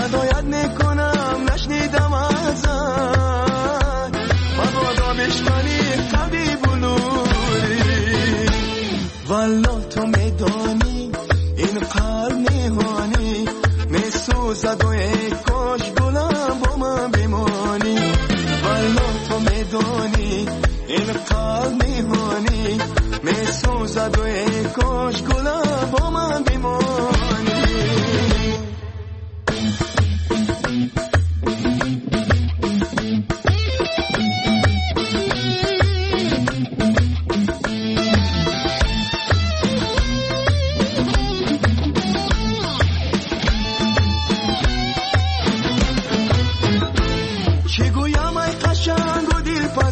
هدایت میکنم نشنیدم ازت مبادا بشکنی قلبی بلوری والا تو میدانی این قلب نهانی میسوزد و ای کاش گلم با من بمانی والا تو میدانی این قلب نهانی میسوزد و ای کاش گلم با من بمانی چگویم ای قشنگ و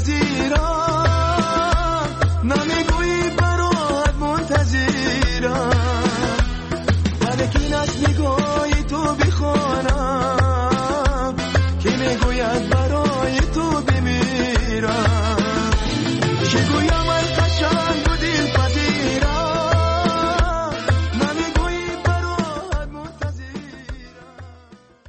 دلپذیرم نمیگویی برات منتظرم ولیکن از نگاهی تو بخوانم که میگوید برای تو بمیرم چگویم